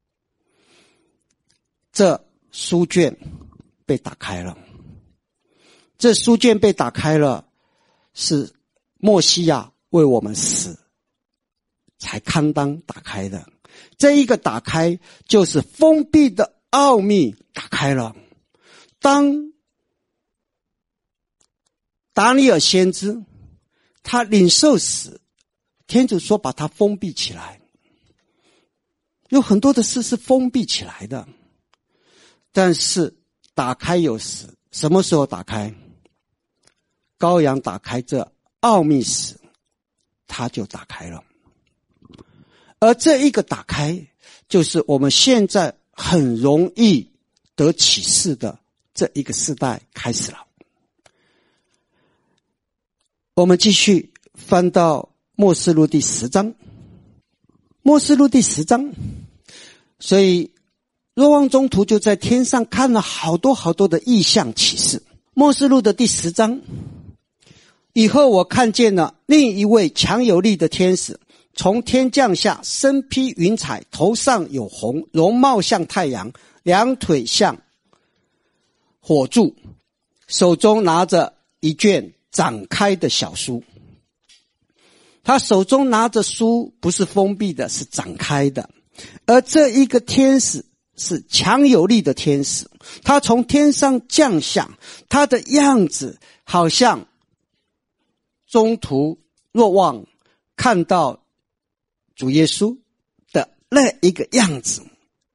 这书卷被打开了，这书卷被打开了，是默西亚为我们死才堪当打开的。这一个打开就是封闭的奥秘打开了。当达尼尔先知他领受时，天主说把它封闭起来。有很多的事是封闭起来的，但是打开有时，什么时候打开？羔羊打开这奥秘时，它就打开了。而这一个打开，就是我们现在很容易得启示的这一个时代开始了。我们继续翻到默示录第十章，默示录第十章，所以若望宗徒就在天上看了好多好多的异象启示。默示录的第十章，以后我看见了另一位强有力的天使从天降下，身披云彩，头上有红，容貌像太阳，两腿像火柱，手中拿着一卷展开的小书。他手中拿着书不是封闭的，是展开的。而这一个天使是强有力的天使，他从天上降下，他的样子好像宗徒若望看到主耶稣的那一个样子，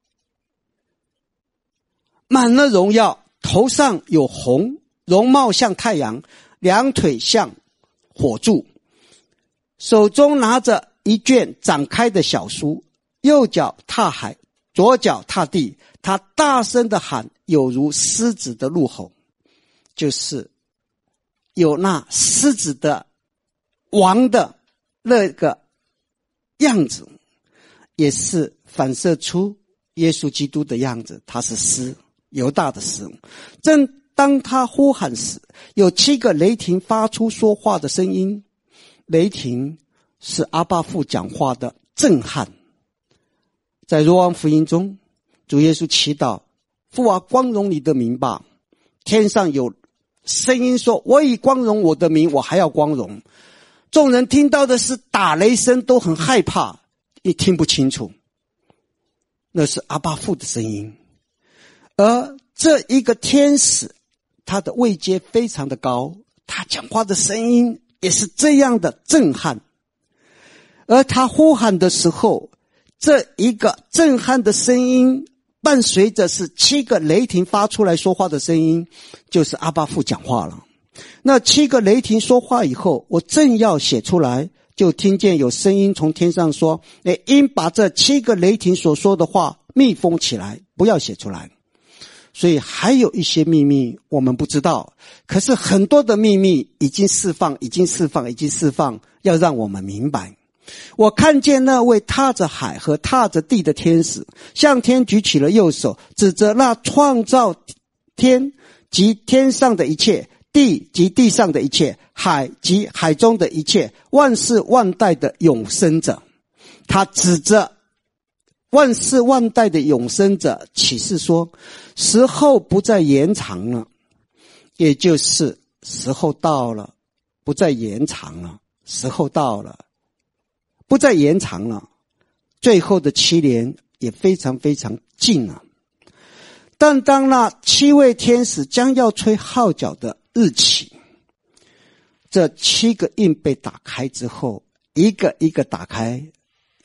满了荣耀，头上有红，容貌像太阳，两腿像火柱，手中拿着一卷展开的小书，右脚踏海，左脚踏地，他大声的喊，有如狮子的怒吼，就是有那狮子的王的那个样子，也是反射出耶稣基督的样子，他是狮，犹大的狮。正当他呼喊时，有七个雷霆发出说话的声音。雷霆是阿爸父讲话的震撼。在若望福音中，主耶稣祈祷，父啊，光荣你的名吧。天上有声音说，我已光荣我的名，我还要光荣。众人听到的是打雷声，都很害怕，也听不清楚，那是阿爸父的声音。而这一个天使，他的位阶非常的高，他讲话的声音也是这样的震撼。而他呼喊的时候，这一个震撼的声音伴随着是七个雷霆发出来说话的声音，就是阿爸父讲话了。那七个雷霆说话以后，我正要写出来，就听见有声音从天上说，你应把这七个雷霆所说的话密封起来，不要写出来。所以还有一些秘密我们不知道，可是很多的秘密已经释放，已经释放，已经释放，要让我们明白。我看见那位踏着海和踏着地的天使，向天举起了右手，指着那创造天及天上的一切，地及地上的一切，海及海中的一切，万世万代的永生者。他指着万世万代的永生者启示说，时候不再延长了，也就是时候到了，不再延长了，时候到了，不再延长了，最后的七年也非常非常近了。但当那七位天使将要吹号角的日起，这七个印被打开之后，一个一个打开，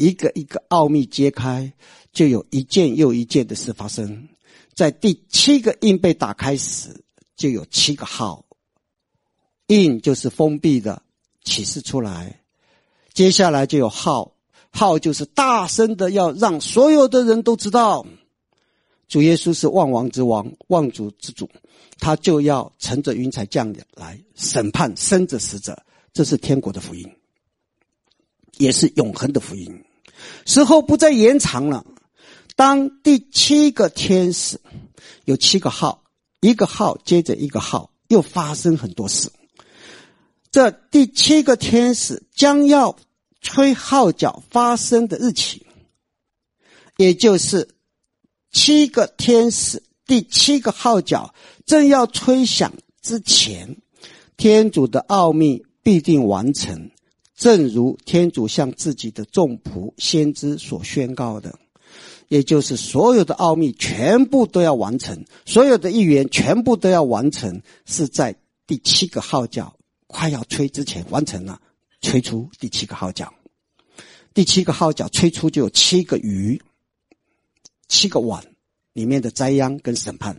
一个一个奥秘揭开，就有一件又一件的事发生。在第七个印被打开时，就有七个号，印就是封闭的启示出来，接下来就有号，号就是大声的要让所有的人都知道，主耶稣是万王之王，万主之主，他就要乘着云彩降来审判生者死者，这是天国的福音，也是永恒的福音。时候不再延长了，当第七个天使有七个号，一个号接着一个号，又发生很多事。这第七个天使将要吹号角发生的日期，也就是七个天使第七个号角正要吹响之前，天主的奥秘必定完成，正如天主向自己的众仆先知所宣告的，也就是所有的奥秘全部都要完成，所有的预言全部都要完成，是在第七个号角快要吹之前完成了，吹出第七个号角。第七个号角吹出就有七个鱼，七个碗里面的灾殃跟审判。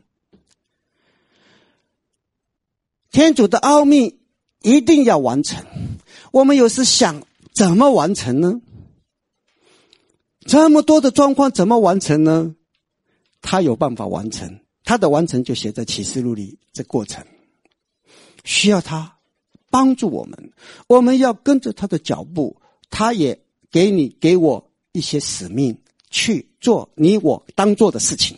天主的奥秘一定要完成。我们有时想怎么完成呢？这么多的状况怎么完成呢？他有办法完成，他的完成就写在启示录里，这过程需要他帮助我们，我们要跟着他的脚步，他也给你给我一些使命去做你我当做的事情。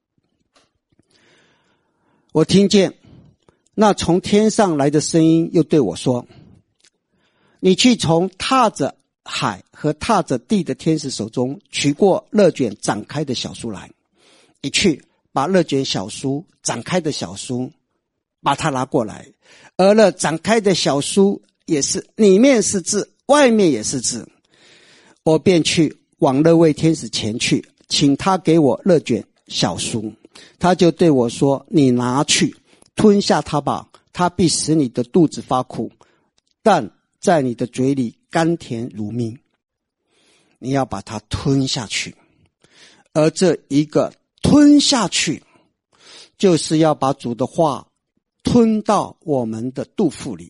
我听见那从天上来的声音又对我说，你去从踏着海和踏着地的天使手中取过勒卷展开的小书来，你去把勒卷小书展开的小书把它拿过来，而那展开的小书也是里面是字，外面也是字。我便去往那位天使前去，请他给我勒卷小书。他就对我说，你拿去吞下它吧，它必使你的肚子发苦，但在你的嘴里甘甜如蜜。你要把它吞下去，而这一个吞下去就是要把主的话吞到我们的肚腹里。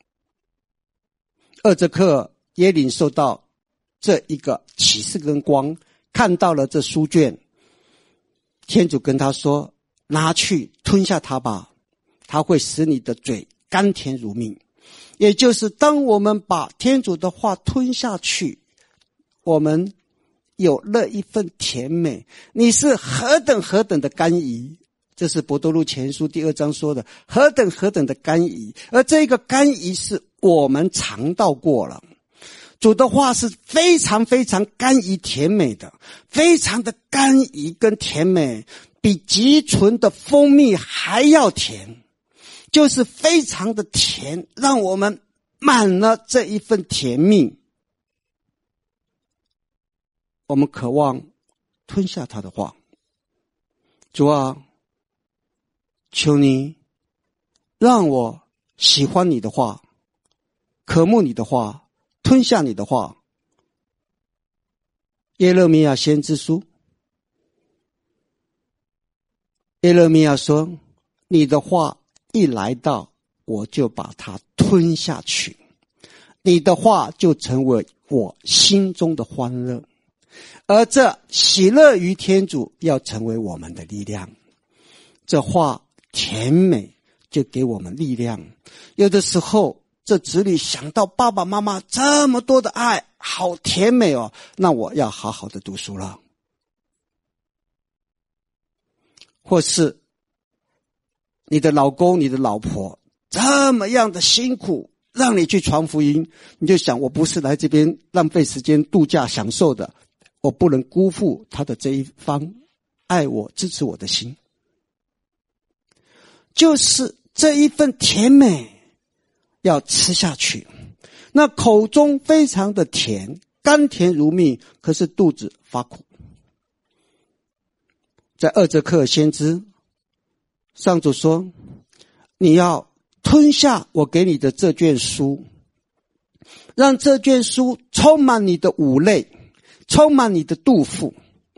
厄则克也领受到这一个启示跟光，看到了这书卷，天主跟他说，拿去吞下它吧，它会使你的嘴甘甜如蜜。也就是当我们把天主的话吞下去，我们有了一份甜美，你是何等何等的甘饴，这是伯多禄前书第二章说的，何等何等的甘饴，而这个甘饴是我们尝到过了。主的话是非常非常甘饴甜美的，非常的甘饴跟甜美，比极纯的蜂蜜还要甜，就是非常的甜，让我们满了这一份甜蜜。我们渴望吞下他的话。主啊，求你让我喜欢你的话，渴慕你的话，吞下你的话。耶勒米亚先知书，耶勒米亚说，你的话一来到，我就把它吞下去，你的话就成为我心中的欢乐，而这喜乐于天主要成为我们的力量。这话甜美，就给我们力量。有的时候这子女想到爸爸妈妈这么多的爱，好甜美哦，那我要好好的读书了。或是你的老公你的老婆这么样的辛苦让你去传福音，你就想，我不是来这边浪费时间度假享受的，我不能辜负他的这一方爱我支持我的心。就是这一份甜美要吃下去，那口中非常的甜，甘甜如蜜，可是肚子发苦。在厄则克先知，上主说，你要吞下我给你的这卷书，让这卷书充满你的五类， 充满你的肚腹。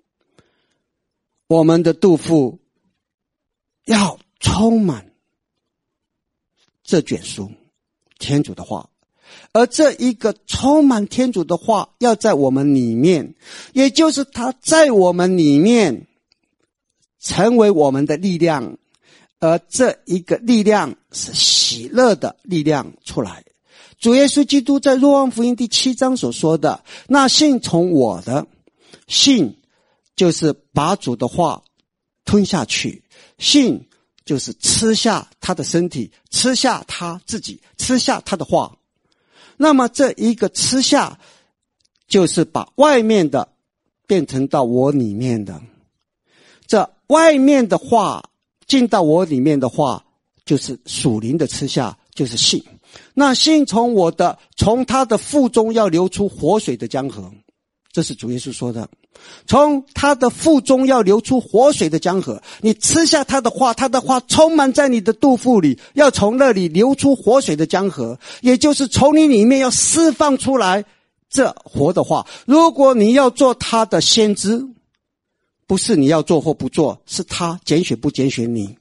我们的肚腹要充满这卷书，天主的话。而这一个充满天主的话要在我们里面，也就是他在我们里面成为我们的力量，而这一个力量是喜乐的力量出来。主耶稣基督在若望福音第七章所说的，那信从我的，信就是把主的话吞下去，信就是吃下他的身体，吃下他自己，吃下他的话。那么这一个吃下就是把外面的变成到我里面的，这外面的话进到我里面的话就是属灵的吃下，就是信。那信从我的，从他的腹中要流出活水的江河，这是主耶稣说的，从他的腹中要流出活水的江河。你吃下他的话，他的话充满在你的肚腹里，要从那里流出活水的江河，也就是从你里面要释放出来这活的话。如果你要做他的先知，不是你要做或不做，是他拣选不拣选你。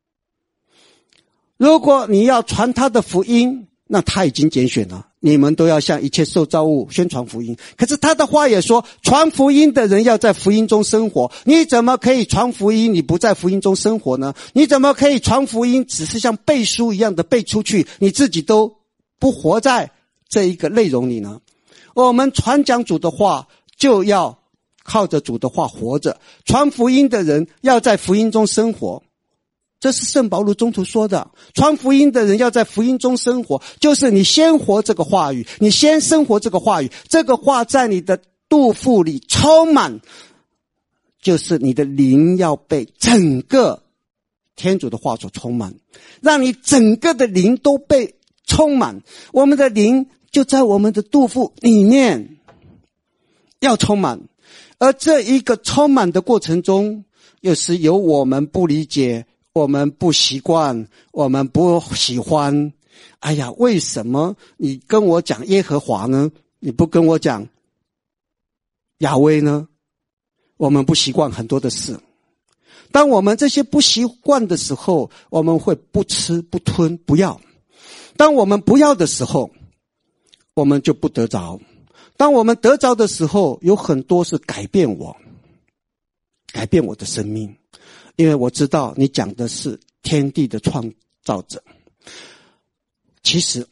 如果你要传他的福音，那他已经拣选了，你们都要向一切受造物宣传福音。可是他的话也说，传福音的人要在福音中生活。你怎么可以传福音你不在福音中生活呢？你怎么可以传福音只是像背书一样的背出去，你自己都不活在这一个内容里呢？我们传讲主的话就要靠着主的话活着，传福音的人要在福音中生活。这是圣保禄宗徒说的，传福音的人要在福音中生活，就是你先活这个话语，你先生活这个话语，这个话在你的肚腹里充满，就是你的灵要被整个天主的话所充满，让你整个的灵都被充满。我们的灵就在我们的肚腹里面要充满，而这一个充满的过程中，有时有我们不理解，我们不习惯，我们不喜欢。哎呀，为什么你跟我讲耶和华呢？你不跟我讲亚威呢？我们不习惯很多的事。当我们这些不习惯的时候，我们会不吃不吞不要。当我们不要的时候，我们就不得着。当我们得着的时候，有很多是改变我，改变我的生命。因为我知道你讲的是天地的创造者。其实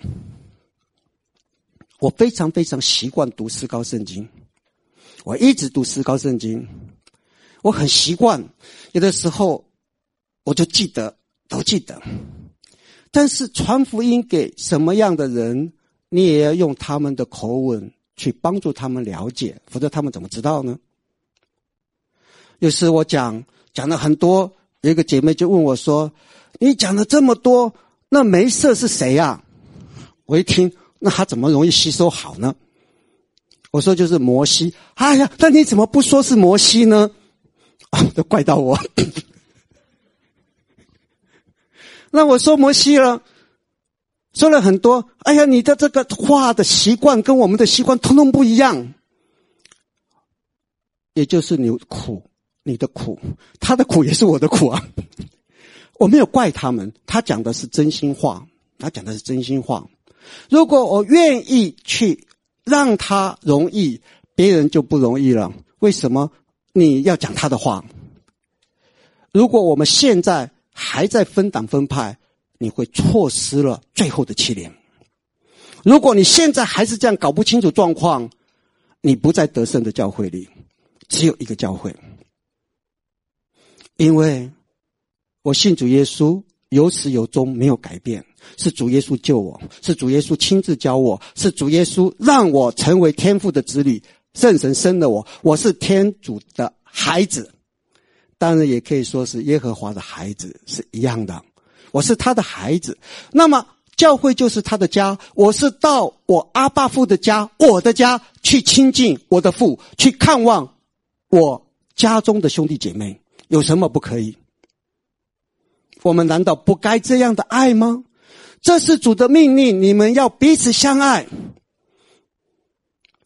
我非常非常习惯读诗高圣经，我一直读诗高圣经，我很习惯，有的时候我就记得，都记得。但是传福音给什么样的人，你也要用他们的口吻去帮助他们了解，否则他们怎么知道呢？有时我讲讲了很多，有一个姐妹就问我说，你讲了这么多，那梅瑟是谁啊？我一听，那他怎么容易吸收好呢？我说就是摩西。哎呀，那你怎么不说是摩西呢？啊，都怪到我。那我说摩西了，说了很多。哎呀，你的这个话的习惯跟我们的习惯统统不一样。也就是你苦，你的苦，他的苦也是我的苦啊。我没有怪他们，他讲的是真心话，他讲的是真心话。如果我愿意去让他容易，别人就不容易了。为什么你要讲他的话？如果我们现在还在分党分派，你会错失了最后的七年。如果你现在还是这样搞不清楚状况，你不在得胜的教会里，只有一个教会。因为我信主耶稣，有始有终，没有改变，是主耶稣救我，是主耶稣亲自教我，是主耶稣让我成为天父的子女，圣神生了我，我是天主的孩子，当然也可以说是耶和华的孩子，是一样的，我是他的孩子。那么教会就是他的家，我是到我阿爸父的家，我的家去亲近我的父，去看望我家中的兄弟姐妹，有什么不可以？我们难道不该这样的爱吗？这是主的命令，你们要彼此相爱。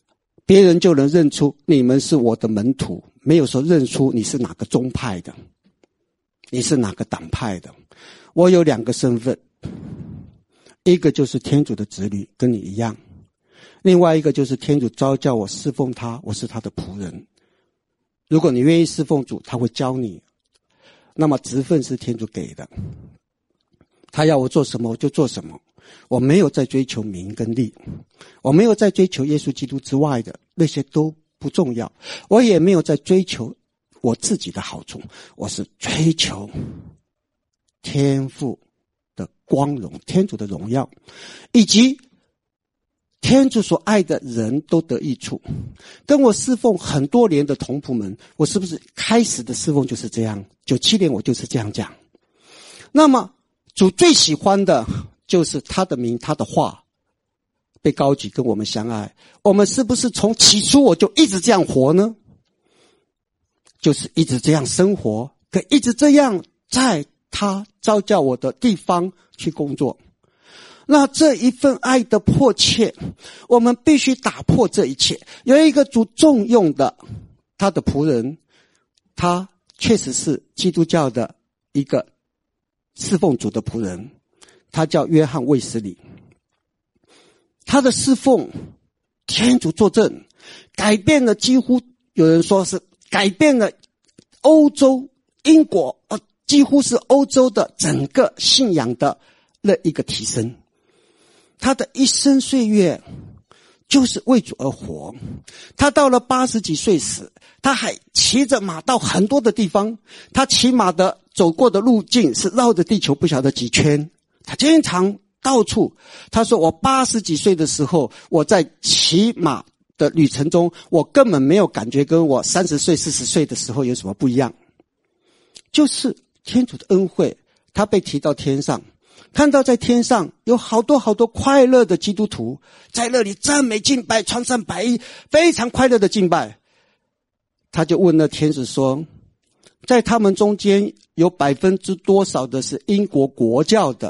别人就能认出你们是我的门徒，没有说认出你是哪个宗派的，你是哪个党派的。我有两个身份，一个就是天主的子女，跟你一样；另外一个就是天主召叫我侍奉他，我是他的仆人。如果你愿意侍奉主，他会教你。那么职分是天主给的，他要我做什么我就做什么。我没有在追求名跟利，我没有在追求耶稣基督之外的那些都不重要，我也没有在追求我自己的好处，我是追求天父的光荣，天主的荣耀，以及天主所爱的人都得益处。跟我侍奉很多年的同仆们，我是不是开始的侍奉就是这样？九七年我就是这样讲。那么主最喜欢的就是他的名，他的话被高举，跟我们相爱。我们是不是从起初我就一直这样活呢？就是一直这样生活，跟一直这样在他召叫我的地方去工作。那这一份爱的迫切，我们必须打破这一切。有一个主重用的他的仆人，他确实是基督教的一个侍奉主的仆人，他叫约翰卫斯理。他的侍奉，天主作证，改变了几乎有人说是改变了欧洲英国呃，几乎是欧洲的整个信仰的那一个提升。他的一生岁月就是为主而活。他到了八十几岁时，他还骑着马到很多的地方，他骑马的走过的路径是绕着地球不晓得几圈，他经常到处。他说我八十几岁的时候，我在骑马的旅程中，我根本没有感觉跟我三十岁四十岁的时候有什么不一样。就是天主的恩惠，他被提到天上，看到在天上有好多好多快乐的基督徒在那里赞美敬拜，穿上白衣，非常快乐的敬拜。他就问那天使说，在他们中间有百分之多少的是英国国教的，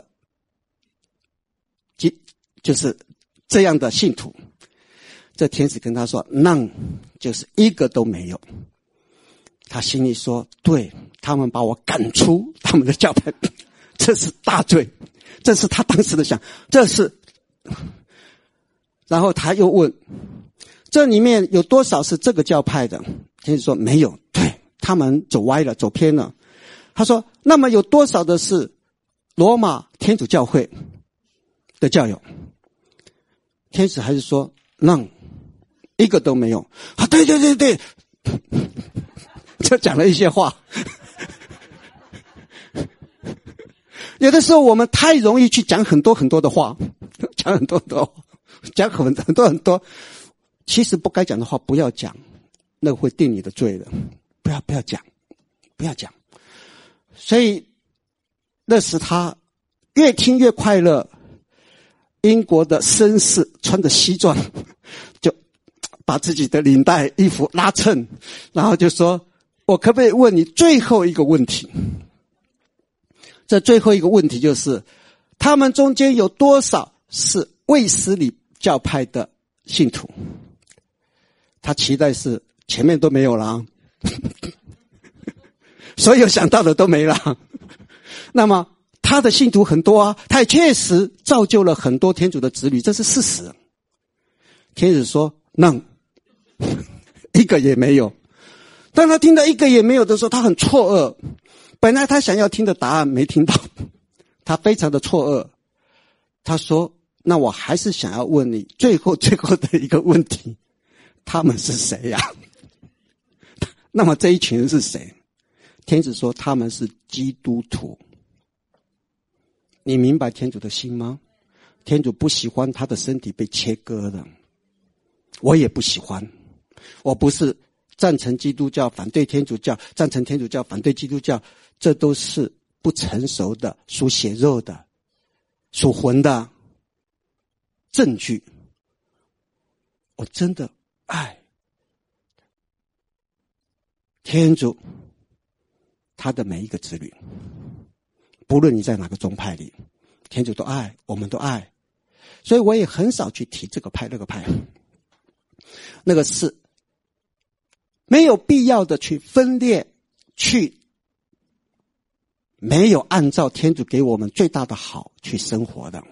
就是这样的信徒？这天使跟他说 none， 就是一个都没有。他心里说，对，他们把我赶出他们的教派，这是大罪，这是他当时的想，这是。然后他又问，这里面有多少是这个教派的？天使说没有，对，他们走歪了，走偏了。他说那么有多少的是罗马天主教会的教友？天使还是说 none， 一个都没有。啊，对对对对，就讲了一些话。有的时候我们太容易去讲很多很多的话，讲很多很多，讲很很多很多，其实不该讲的话不要讲，那会定你的罪的。不要不要讲，不要讲。所以那时他越听越快乐。英国的绅士穿着西装，就把自己的领带衣服拉称，然后就说，我可不可以问你最后一个问题？这最后一个问题就是，他们中间有多少是卫斯理教派的信徒？他期待是前面都没有了，所有想到的都没了。那么他的信徒很多啊，他也确实造就了很多天主的子女，这是事实。天使说 none， 一个也没有。当他听到一个也没有的时候，他很错愕。本来他想要听的答案没听到，他非常的错愕。他说，那我还是想要问你最后最后的一个问题，他们是谁呀、啊？那么这一群人是谁？天使说他们是基督徒。你明白天主的心吗？天主不喜欢他的身体被切割的，我也不喜欢。我不是赞成基督教，反对天主教，赞成天主教，反对基督教，这都是不成熟的，属血肉的，属魂的证据。我真的爱天主他的每一个子女，不论你在哪个宗派里，天主都爱，我们都爱。所以我也很少去提这个派那个派。 那个是没有必要的去分裂，去没有按照天主给我们最大的好去生活的。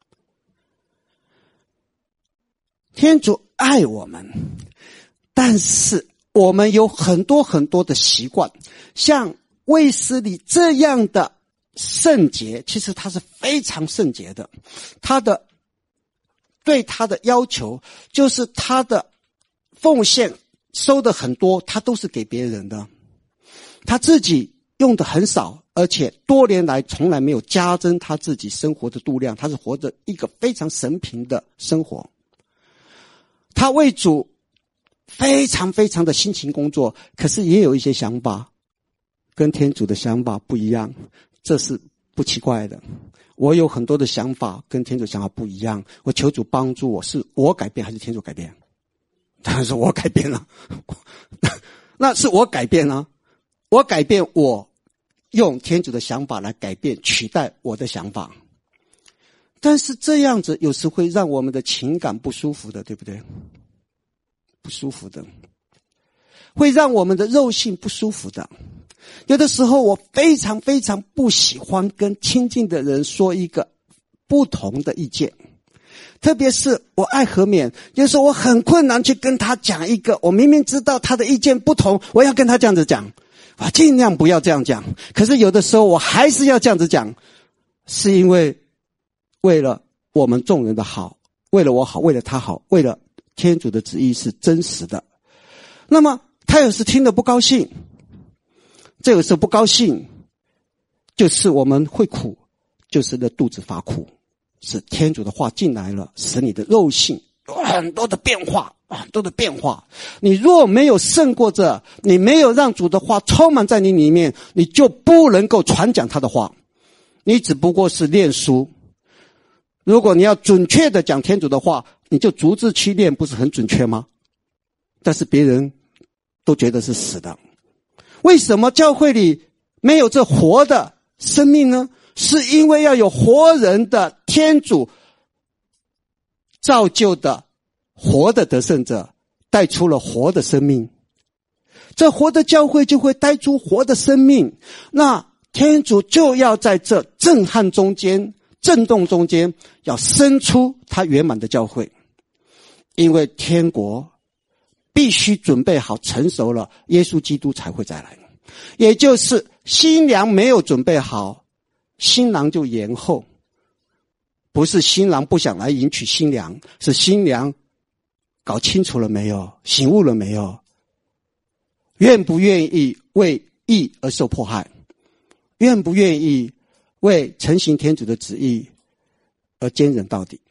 天主爱我们，但是我们有很多很多的习惯，像卫斯理这样的圣洁，其实他是非常圣洁的，他的对他的要求就是他的奉献收的很多，他都是给别人的，他自己用的很少，而且多年来从来没有加增他自己生活的度量，他是活着一个非常神平的生活。他为主非常非常的辛勤工作，可是也有一些想法跟天主的想法不一样，这是不奇怪的。我有很多的想法跟天主想法不一样，我求主帮助我，是我改变还是天主改变？当然是我改变了那是我改变了，我改变，我用天主的想法来改变取代我的想法。但是这样子有时会让我们的情感不舒服的，对不对？不舒服的，会让我们的肉性不舒服的。有的时候我非常非常不喜欢跟亲近的人说一个不同的意见，特别是我爱和勉，有时候我很困难去跟他讲一个我明明知道他的意见不同，我要跟他这样子讲，我尽量不要这样讲，可是有的时候我还是要这样子讲，是因为为了我们众人的好，为了我好，为了他好，为了天主的旨意是真实的。那么他有时听得不高兴，这个时候不高兴就是我们会苦，就是那肚子发苦，是天主的话进来了，使你的肉性有很多的变化，很多的变化。你若没有胜过这，你没有让主的话充满在你里面，你就不能够传讲他的话，你只不过是练书。如果你要准确的讲天主的话，你就逐字去练，不是很准确吗？但是别人都觉得是死的。为什么教会里没有这活的生命呢？是因为要有活人的天主造就的活的得胜者，带出了活的生命。这活的教会就会带出活的生命，那天主就要在这震撼中间，震动中间，要生出他圆满的教会。因为天国必须准备好成熟了，耶稣基督才会再来。也就是新娘没有准备好，新郎就延后。不是新郎不想来迎娶新娘，是新娘搞清楚了没有，醒悟了没有，愿不愿意为义而受迫害，愿不愿意为承行天主的旨意而坚忍到底。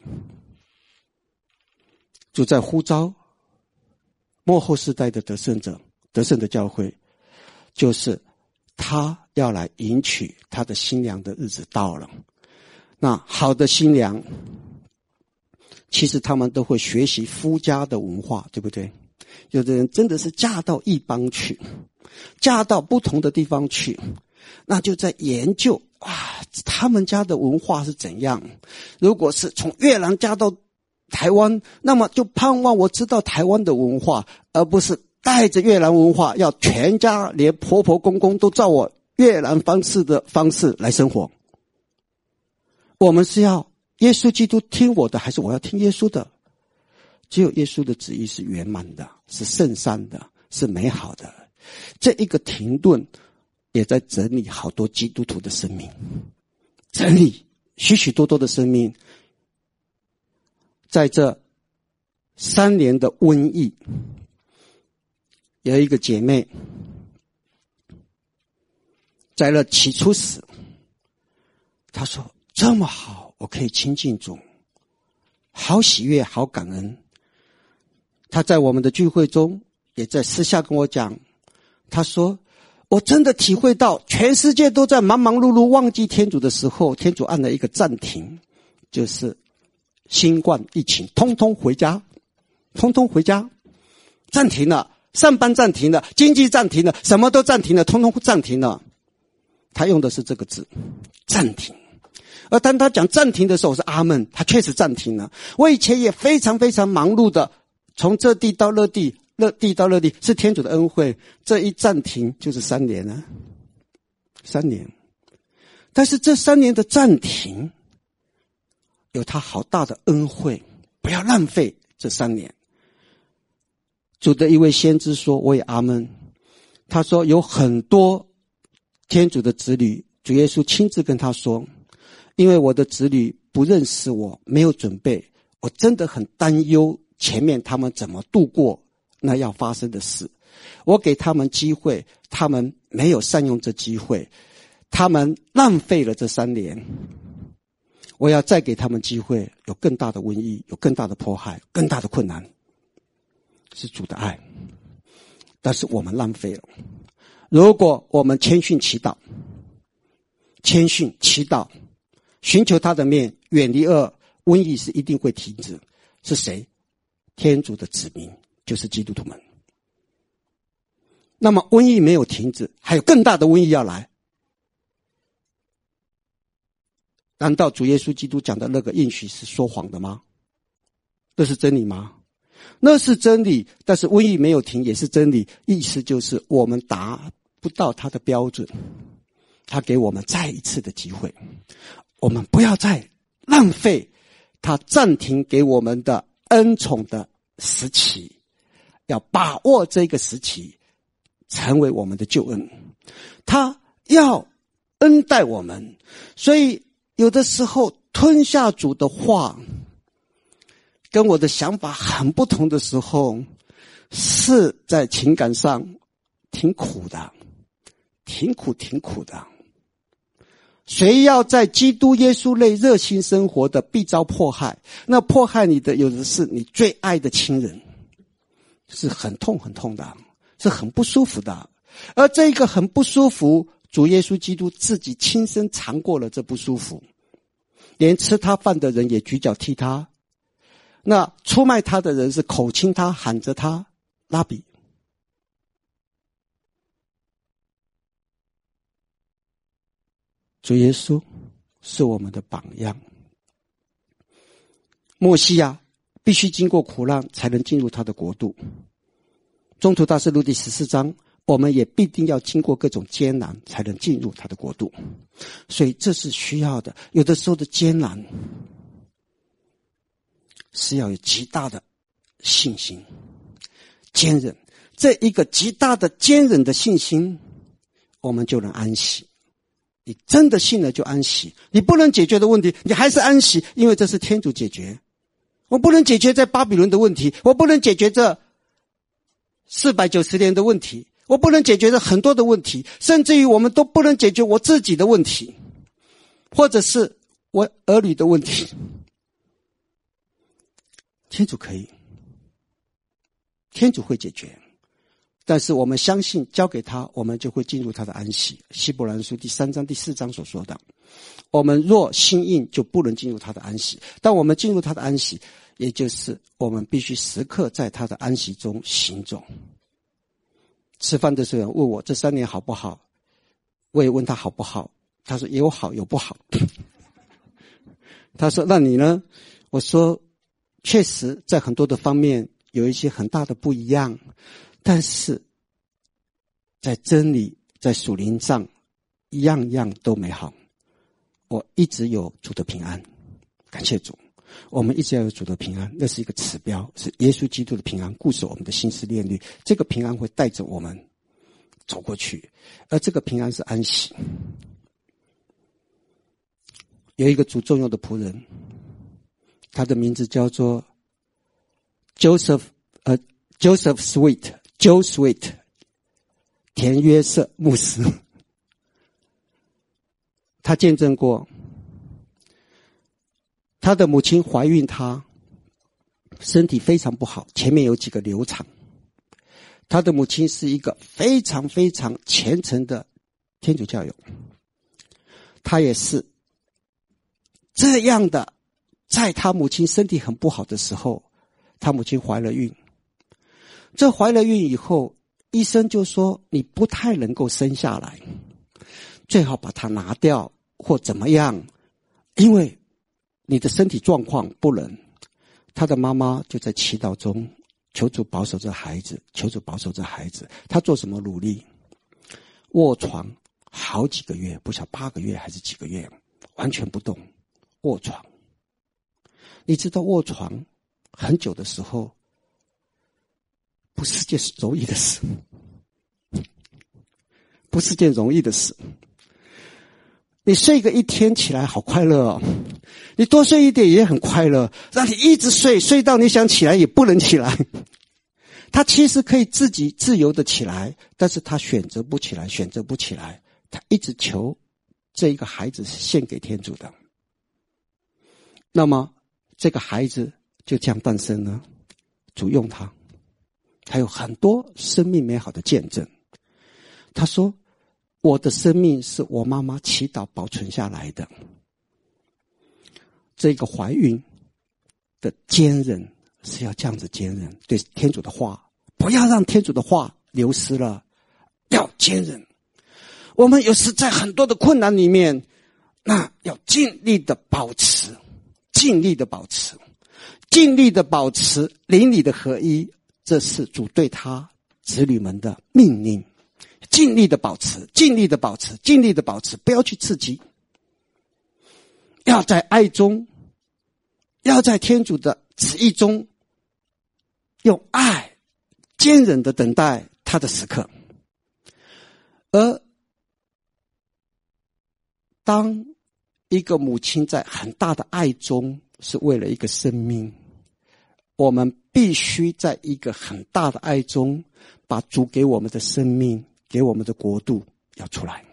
主在呼召末后世代的得胜者，得胜的教会，就是他要来迎娶他的新娘的日子到了。那好的新娘，其实他们都会学习夫家的文化，对不对？有的人真的是嫁到异邦去，嫁到不同的地方去，那就在研究啊，他们家的文化是怎样。如果是从越南嫁到台湾，那么就盼望我知道台湾的文化，而不是带着越南文化，要全家连婆婆公公都照我越南方式的方式来生活。我们是要耶稣基督听我的，还是我要听耶稣的？只有耶稣的旨意是圆满的，是圣善的，是美好的。这一个停顿也在整理好多基督徒的生命，整理许许多多的生命。在这三年的瘟疫，有一个姐妹在了起初时，她说这么好，我可以亲近主，好喜悦，好感恩。她在我们的聚会中也在私下跟我讲，她说我真的体会到全世界都在忙忙碌碌忘记天主的时候，天主按了一个暂停，就是新冠疫情，通通回家，通通回家，暂停了，上班暂停了，经济暂停了，什么都暂停了，通通暂停了。他用的是这个字，暂停。而当他讲暂停的时候，是阿们，他确实暂停了。我以前也非常非常忙碌的从这地到那地，那地到那地是天主的恩惠，这一暂停就是三年了，三年。但是这三年的暂停，有他好大的恩惠，不要浪费这三年。主的一位先知说，我也阿们。他说有很多天主的子女，主耶稣亲自跟他说，因为我的子女不认识我，没有准备，我真的很担忧前面他们怎么度过那要发生的事。我给他们机会，他们没有善用这机会，他们浪费了这三年。我要再给他们机会，有更大的瘟疫，有更大的迫害，更大的困难，是主的爱。但是我们浪费了。如果我们谦逊祈祷，谦逊祈祷，寻求他的面，远离恶，瘟疫是一定会停止。是谁？天主的子民，就是基督徒们。那么瘟疫没有停止，还有更大的瘟疫要来。难道主耶稣基督讲的那个应许是说谎的吗？那是真理吗？那是真理，但是瘟疫没有停也是真理。意思就是我们达不到他的标准，他给我们再一次的机会，我们不要再浪费他暂停给我们的恩宠的时期，要把握这个时期，成为我们的救恩。他要恩待我们，所以有的时候吞下主的话，跟我的想法很不同的时候，是在情感上挺苦的，挺苦挺苦的。谁要在基督耶稣内热心生活的，必遭迫害。那迫害你的，有的是你最爱的亲人，是很痛很痛的，是很不舒服的。而这个很不舒服，主耶稣基督自己亲身尝过了这不舒服，连吃他饭的人也举脚踢他，那出卖他的人是口亲他，喊着他拉比。主耶稣是我们的榜样。默西亚必须经过苦难才能进入他的国度。宗徒大事录第十四章，我们也必定要经过各种艰难才能进入他的国度。所以这是需要的。有的时候的艰难是要有极大的信心，坚韧。这一个极大的坚韧的信心，我们就能安息。你真的信了就安息。你不能解决的问题，你还是安息，因为这是天主解决。我不能解决在巴比伦的问题，我不能解决这四百九十年的问题，我不能解决这很多的问题，甚至于我们都不能解决我自己的问题，或者是我儿女的问题。天主可以，天主会解决。但是我们相信交给他，我们就会进入他的安息。希伯来书第三章第四章所说的，我们若心硬就不能进入他的安息。当我们进入他的安息，也就是我们必须时刻在他的安息中行走。吃饭的时候问我这三年好不好，我也问他好不好，他说有好有不好。他说那你呢？我说确实在很多的方面有一些很大的不一样，但是在真理在属灵上样样都美好。我一直有主的平安，感谢主。我们一直要有主的平安，那是一个指标，是耶稣基督的平安固守我们的心思念虑。这个平安会带着我们走过去，而这个平安是安息。有一个主重用的仆人，他的名字叫做 Joseph 呃 Joseph Sweet Joe Sweet 田约瑟牧师。他见证过他的母亲怀孕，他身体非常不好，前面有几个流产。他的母亲是一个非常非常虔诚的天主教友，他也是这样的，在他母亲身体很不好的时候，他母亲怀了孕。这怀了孕以后，医生就说你不太能够生下来，最好把它拿掉或怎么样，因为你的身体状况不能。他的妈妈就在祈祷中求主保守这孩子，求主保守这孩子。他做什么努力？卧床好几个月，不晓得八个月还是几个月，完全不动，卧床。你知道卧床很久的时候，不是件容易的事，不是件容易的事。你睡个一天起来好快乐哦，你多睡一点也很快乐，让你一直睡，睡到你想起来也不能起来。他其实可以自己自由的起来，但是他选择不起来，选择不起来。他一直求这一个孩子是献给天主的。那么这个孩子就这样诞生了，主用他，还有很多生命美好的见证。他说，我的生命是我妈妈祈祷保存下来的。这个怀孕的坚韧是要这样子坚韧，对天主的话，不要让天主的话流失了，要坚韧。我们有时在很多的困难里面，那要尽力的保持，尽力的保持，尽力的保持灵里的合一，这是主对他子女们的命令。尽力的保持，尽力的保持，尽力的保持，不要去刺激。要在爱中，要在天主的旨意中，用爱坚忍的等待他的时刻。而当一个母亲在很大的爱中，是为了一个生命，我们必须在一个很大的爱中，把主给我们的生命，给我们的国度要出来，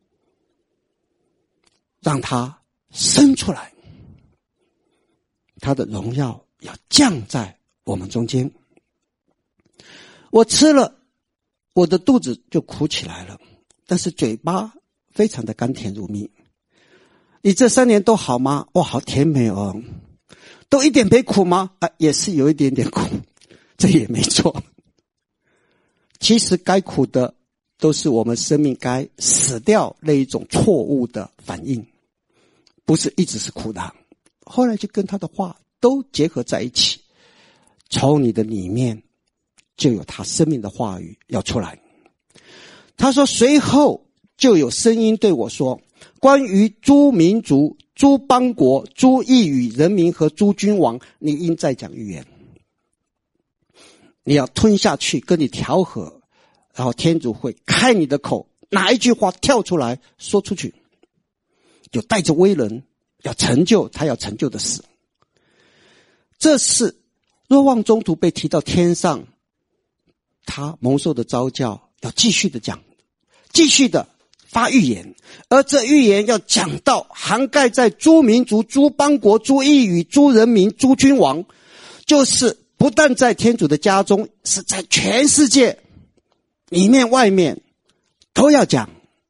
让它生出来，他的荣耀要降在我们中间。我吃了，我的肚子就苦起来了，但是嘴巴非常的甘甜如蜜。你这三年都好吗？哇，好甜美哦。都一点没苦吗？啊，也是有一点点苦，这也没错。其实该苦的都是我们生命该死掉那一种错误的反应，不是一直是苦的。后来就跟他的话都结合在一起，从你的里面就有他生命的话语要出来。他说，随后就有声音对我说，关于诸民族、诸邦国、诸异语人民和诸君王，你应再讲预言。你要吞下去，跟你调和，然后天主会开你的口，哪一句话跳出来说出去，就带着威能，要成就他要成就的事。这是若望宗徒被提到天上，他蒙受的召教，要继续的讲，继续的发预言，而这预言要讲到涵盖在诸民族、诸邦国、诸异语、诸人民、诸君王，就是不但在天主的家中，是在全世界里面外面都要讲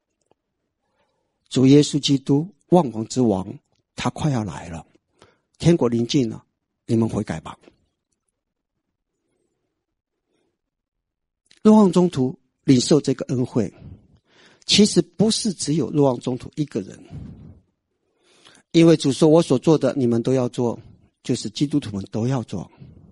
主耶稣基督万王之王，他快要来了，天国临近了，你们悔改吧。若望宗徒领受这个恩惠，其实不是只有若望宗徒一个人，因为主说我所做的你们都要做，就是基督徒们都要做。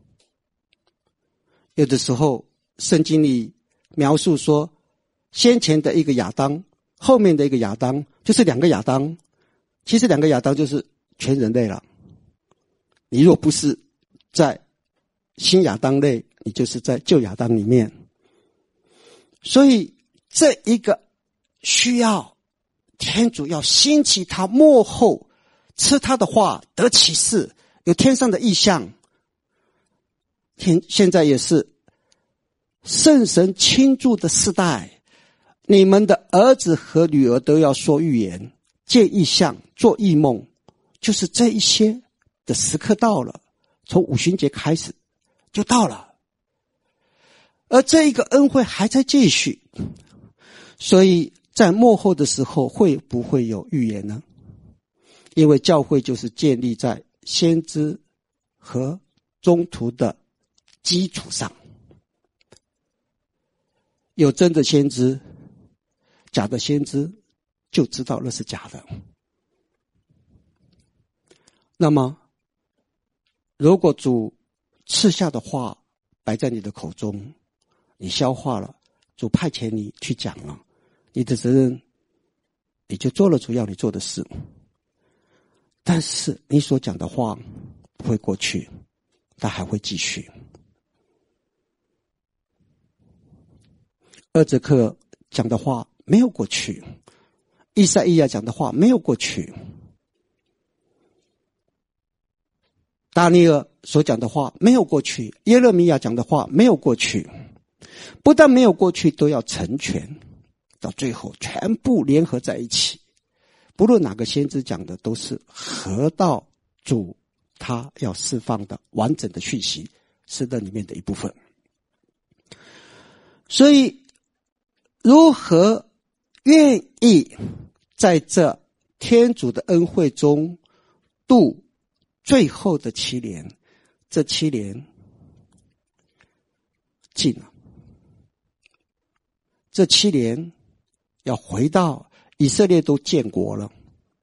有的时候圣经里描述说，先前的一个亚当，后面的一个亚当，就是两个亚当，其实两个亚当就是全人类了。你若不是在新亚当类，你就是在旧亚当里面。所以这一个需要天主要兴起他幕后，吃他的话得启示，有天上的异象。天现在也是圣神倾注的世代，你们的儿子和女儿都要说预言，见异象，做异梦，就是这一些的时刻到了，从五旬节开始就到了。而这一个恩惠还在继续，所以在末后的时候会不会有预言呢？因为教会就是建立在先知和宗徒的基础上，有真的先知，假的先知就知道那是假的。那么如果主赐下的话摆在你的口中，你消化了，主派遣你去讲了，你的责任你就做了主要你做的事。但是你所讲的话不会过去，它还会继续。二则克讲的话没有过去，以赛亚讲的话没有过去，大尼尔所讲的话没有过去，耶勒米亚讲的话没有过去，不但没有过去，都要成全，到最后全部联合在一起。不论哪个先知讲的，都是合到主他要释放的完整的讯息，是那里面的一部分。所以如何愿意在这天主的恩惠中度最后的七年，这七年近了，这七年要回到以色列都建国了。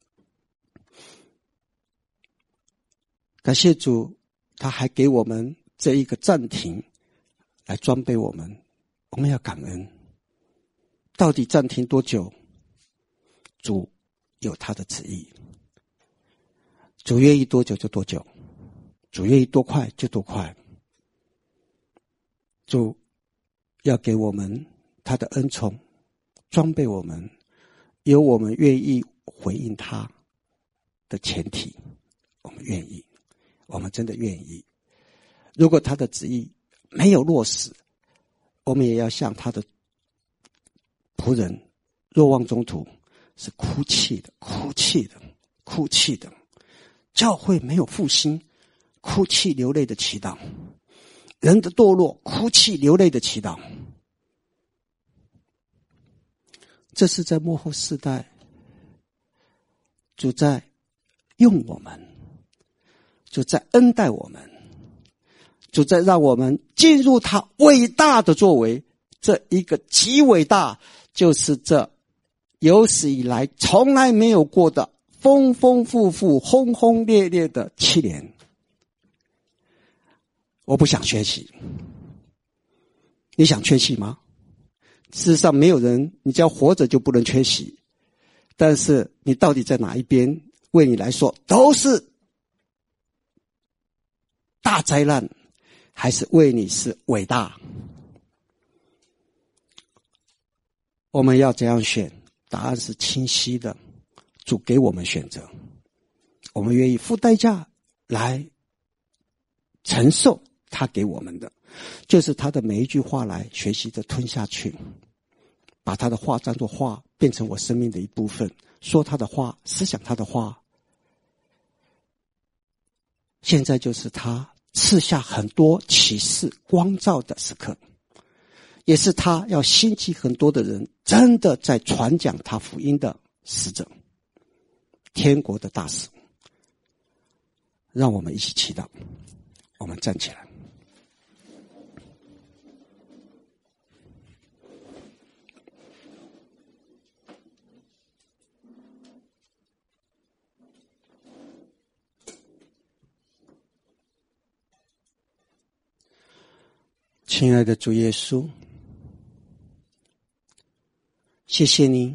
感谢主，他还给我们这一个暂停来装备我们，我们要感恩。到底暂停多久？主有他的旨意，主愿意多久就多久，主愿意多快就多快。主要给我们他的恩宠，装备我们，有我们愿意回应他的前提，我们愿意，我们真的愿意。如果他的旨意没有落实，我们也要像他的仆人若望中途，是哭泣的，哭泣的，哭泣的。教会没有复兴，哭泣流泪的祈祷；人的堕落，哭泣流泪的祈祷。这是在末后世代，主在用我们，主在恩待我们，主在让我们进入他伟大的作为。这一个极伟大，就是这有史以来从来没有过的丰丰富富轰轰烈烈的七年。我不想缺席，你想缺席吗？事实上没有人，你只要活着就不能缺席，但是你到底在哪一边，为你来说都是大灾难，还是为你是伟大？我们要怎样选？答案是清晰的，主给我们选择，我们愿意付代价来承受他给我们的，就是他的每一句话来学习着吞下去，把他的话当作话，变成我生命的一部分，说他的话，思想他的话。现在就是他赐下很多启示光照的时刻，也是他要兴起很多的人真的在传讲他福音的使者，天国的大使。让我们一起祈祷，我们站起来。亲爱的主耶稣，谢谢你，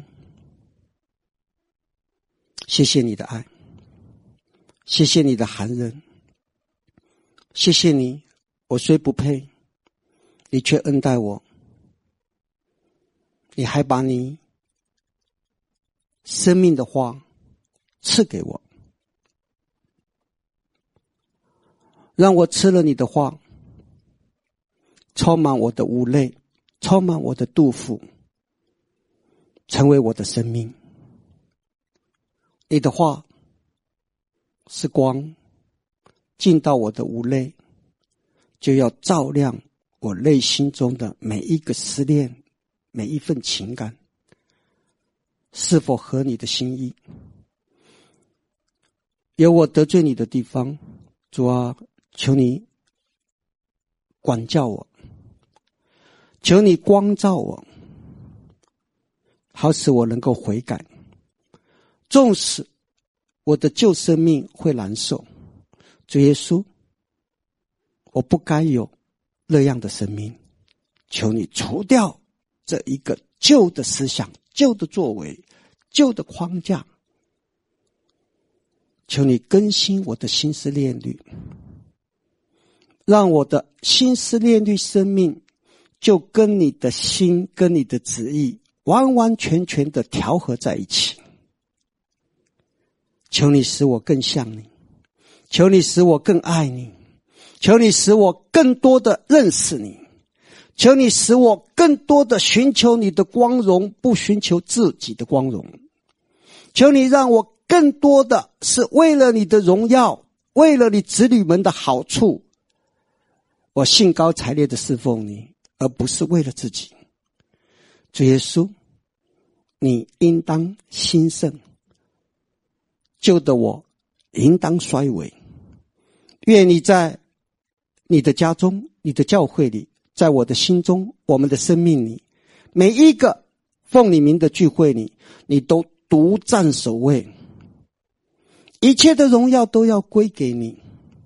谢谢你的爱，谢谢你的含忍，谢谢你，我虽不配，你却恩待我，你还把你生命的话赐给我，让我吃了你的话，充满我的无泪，充满我的肚腹，成为我的生命。你的话是光，进到我的无泪，就要照亮我内心中的每一个思念，每一份情感，是否合你的心意。有我得罪你的地方，主啊，求你管教我，求你光照我，好使我能够悔改。纵使我的旧生命会难受，主耶稣，我不该有那样的生命。求你除掉这一个旧的思想、旧的作为、旧的框架。求你更新我的心思念虑，让我的心思念虑生命就跟你的心、跟你的旨意完完全全的调和在一起。求你使我更像你，求你使我更爱你，求你使我更多的认识你，求你使我更多的寻求你的光荣，不寻求自己的光荣。求你让我更多的是为了你的荣耀，为了你子女们的好处，我兴高采烈的侍奉你，而不是为了自己。主耶稣，你应当兴盛，旧的我应当衰微。愿你在你的家中、你的教会里，在我的心中、我们的生命里，每一个奉你名的聚会里，你都独占首位，一切的荣耀都要归给你。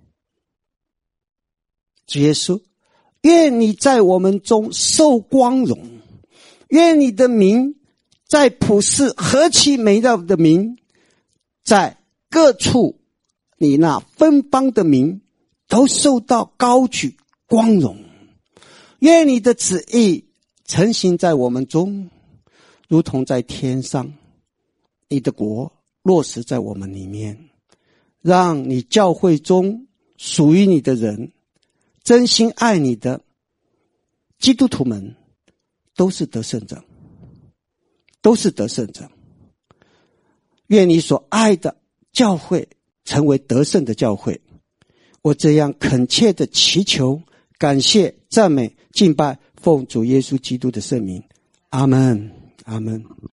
主耶稣，愿你在我们中受光荣，愿你的名在普世何其美妙的名，在各处你那芬芳的名都受到高举光荣。愿你的旨意成行在我们中，如同在天上，你的国落实在我们里面，让你教会中属于你的人，真心爱你的基督徒们都是得胜者，都是得胜者。愿你所爱的教会成为得胜的教会。我这样恳切的祈求、感谢、赞美、敬拜，奉主耶稣基督的圣名，阿们，阿们。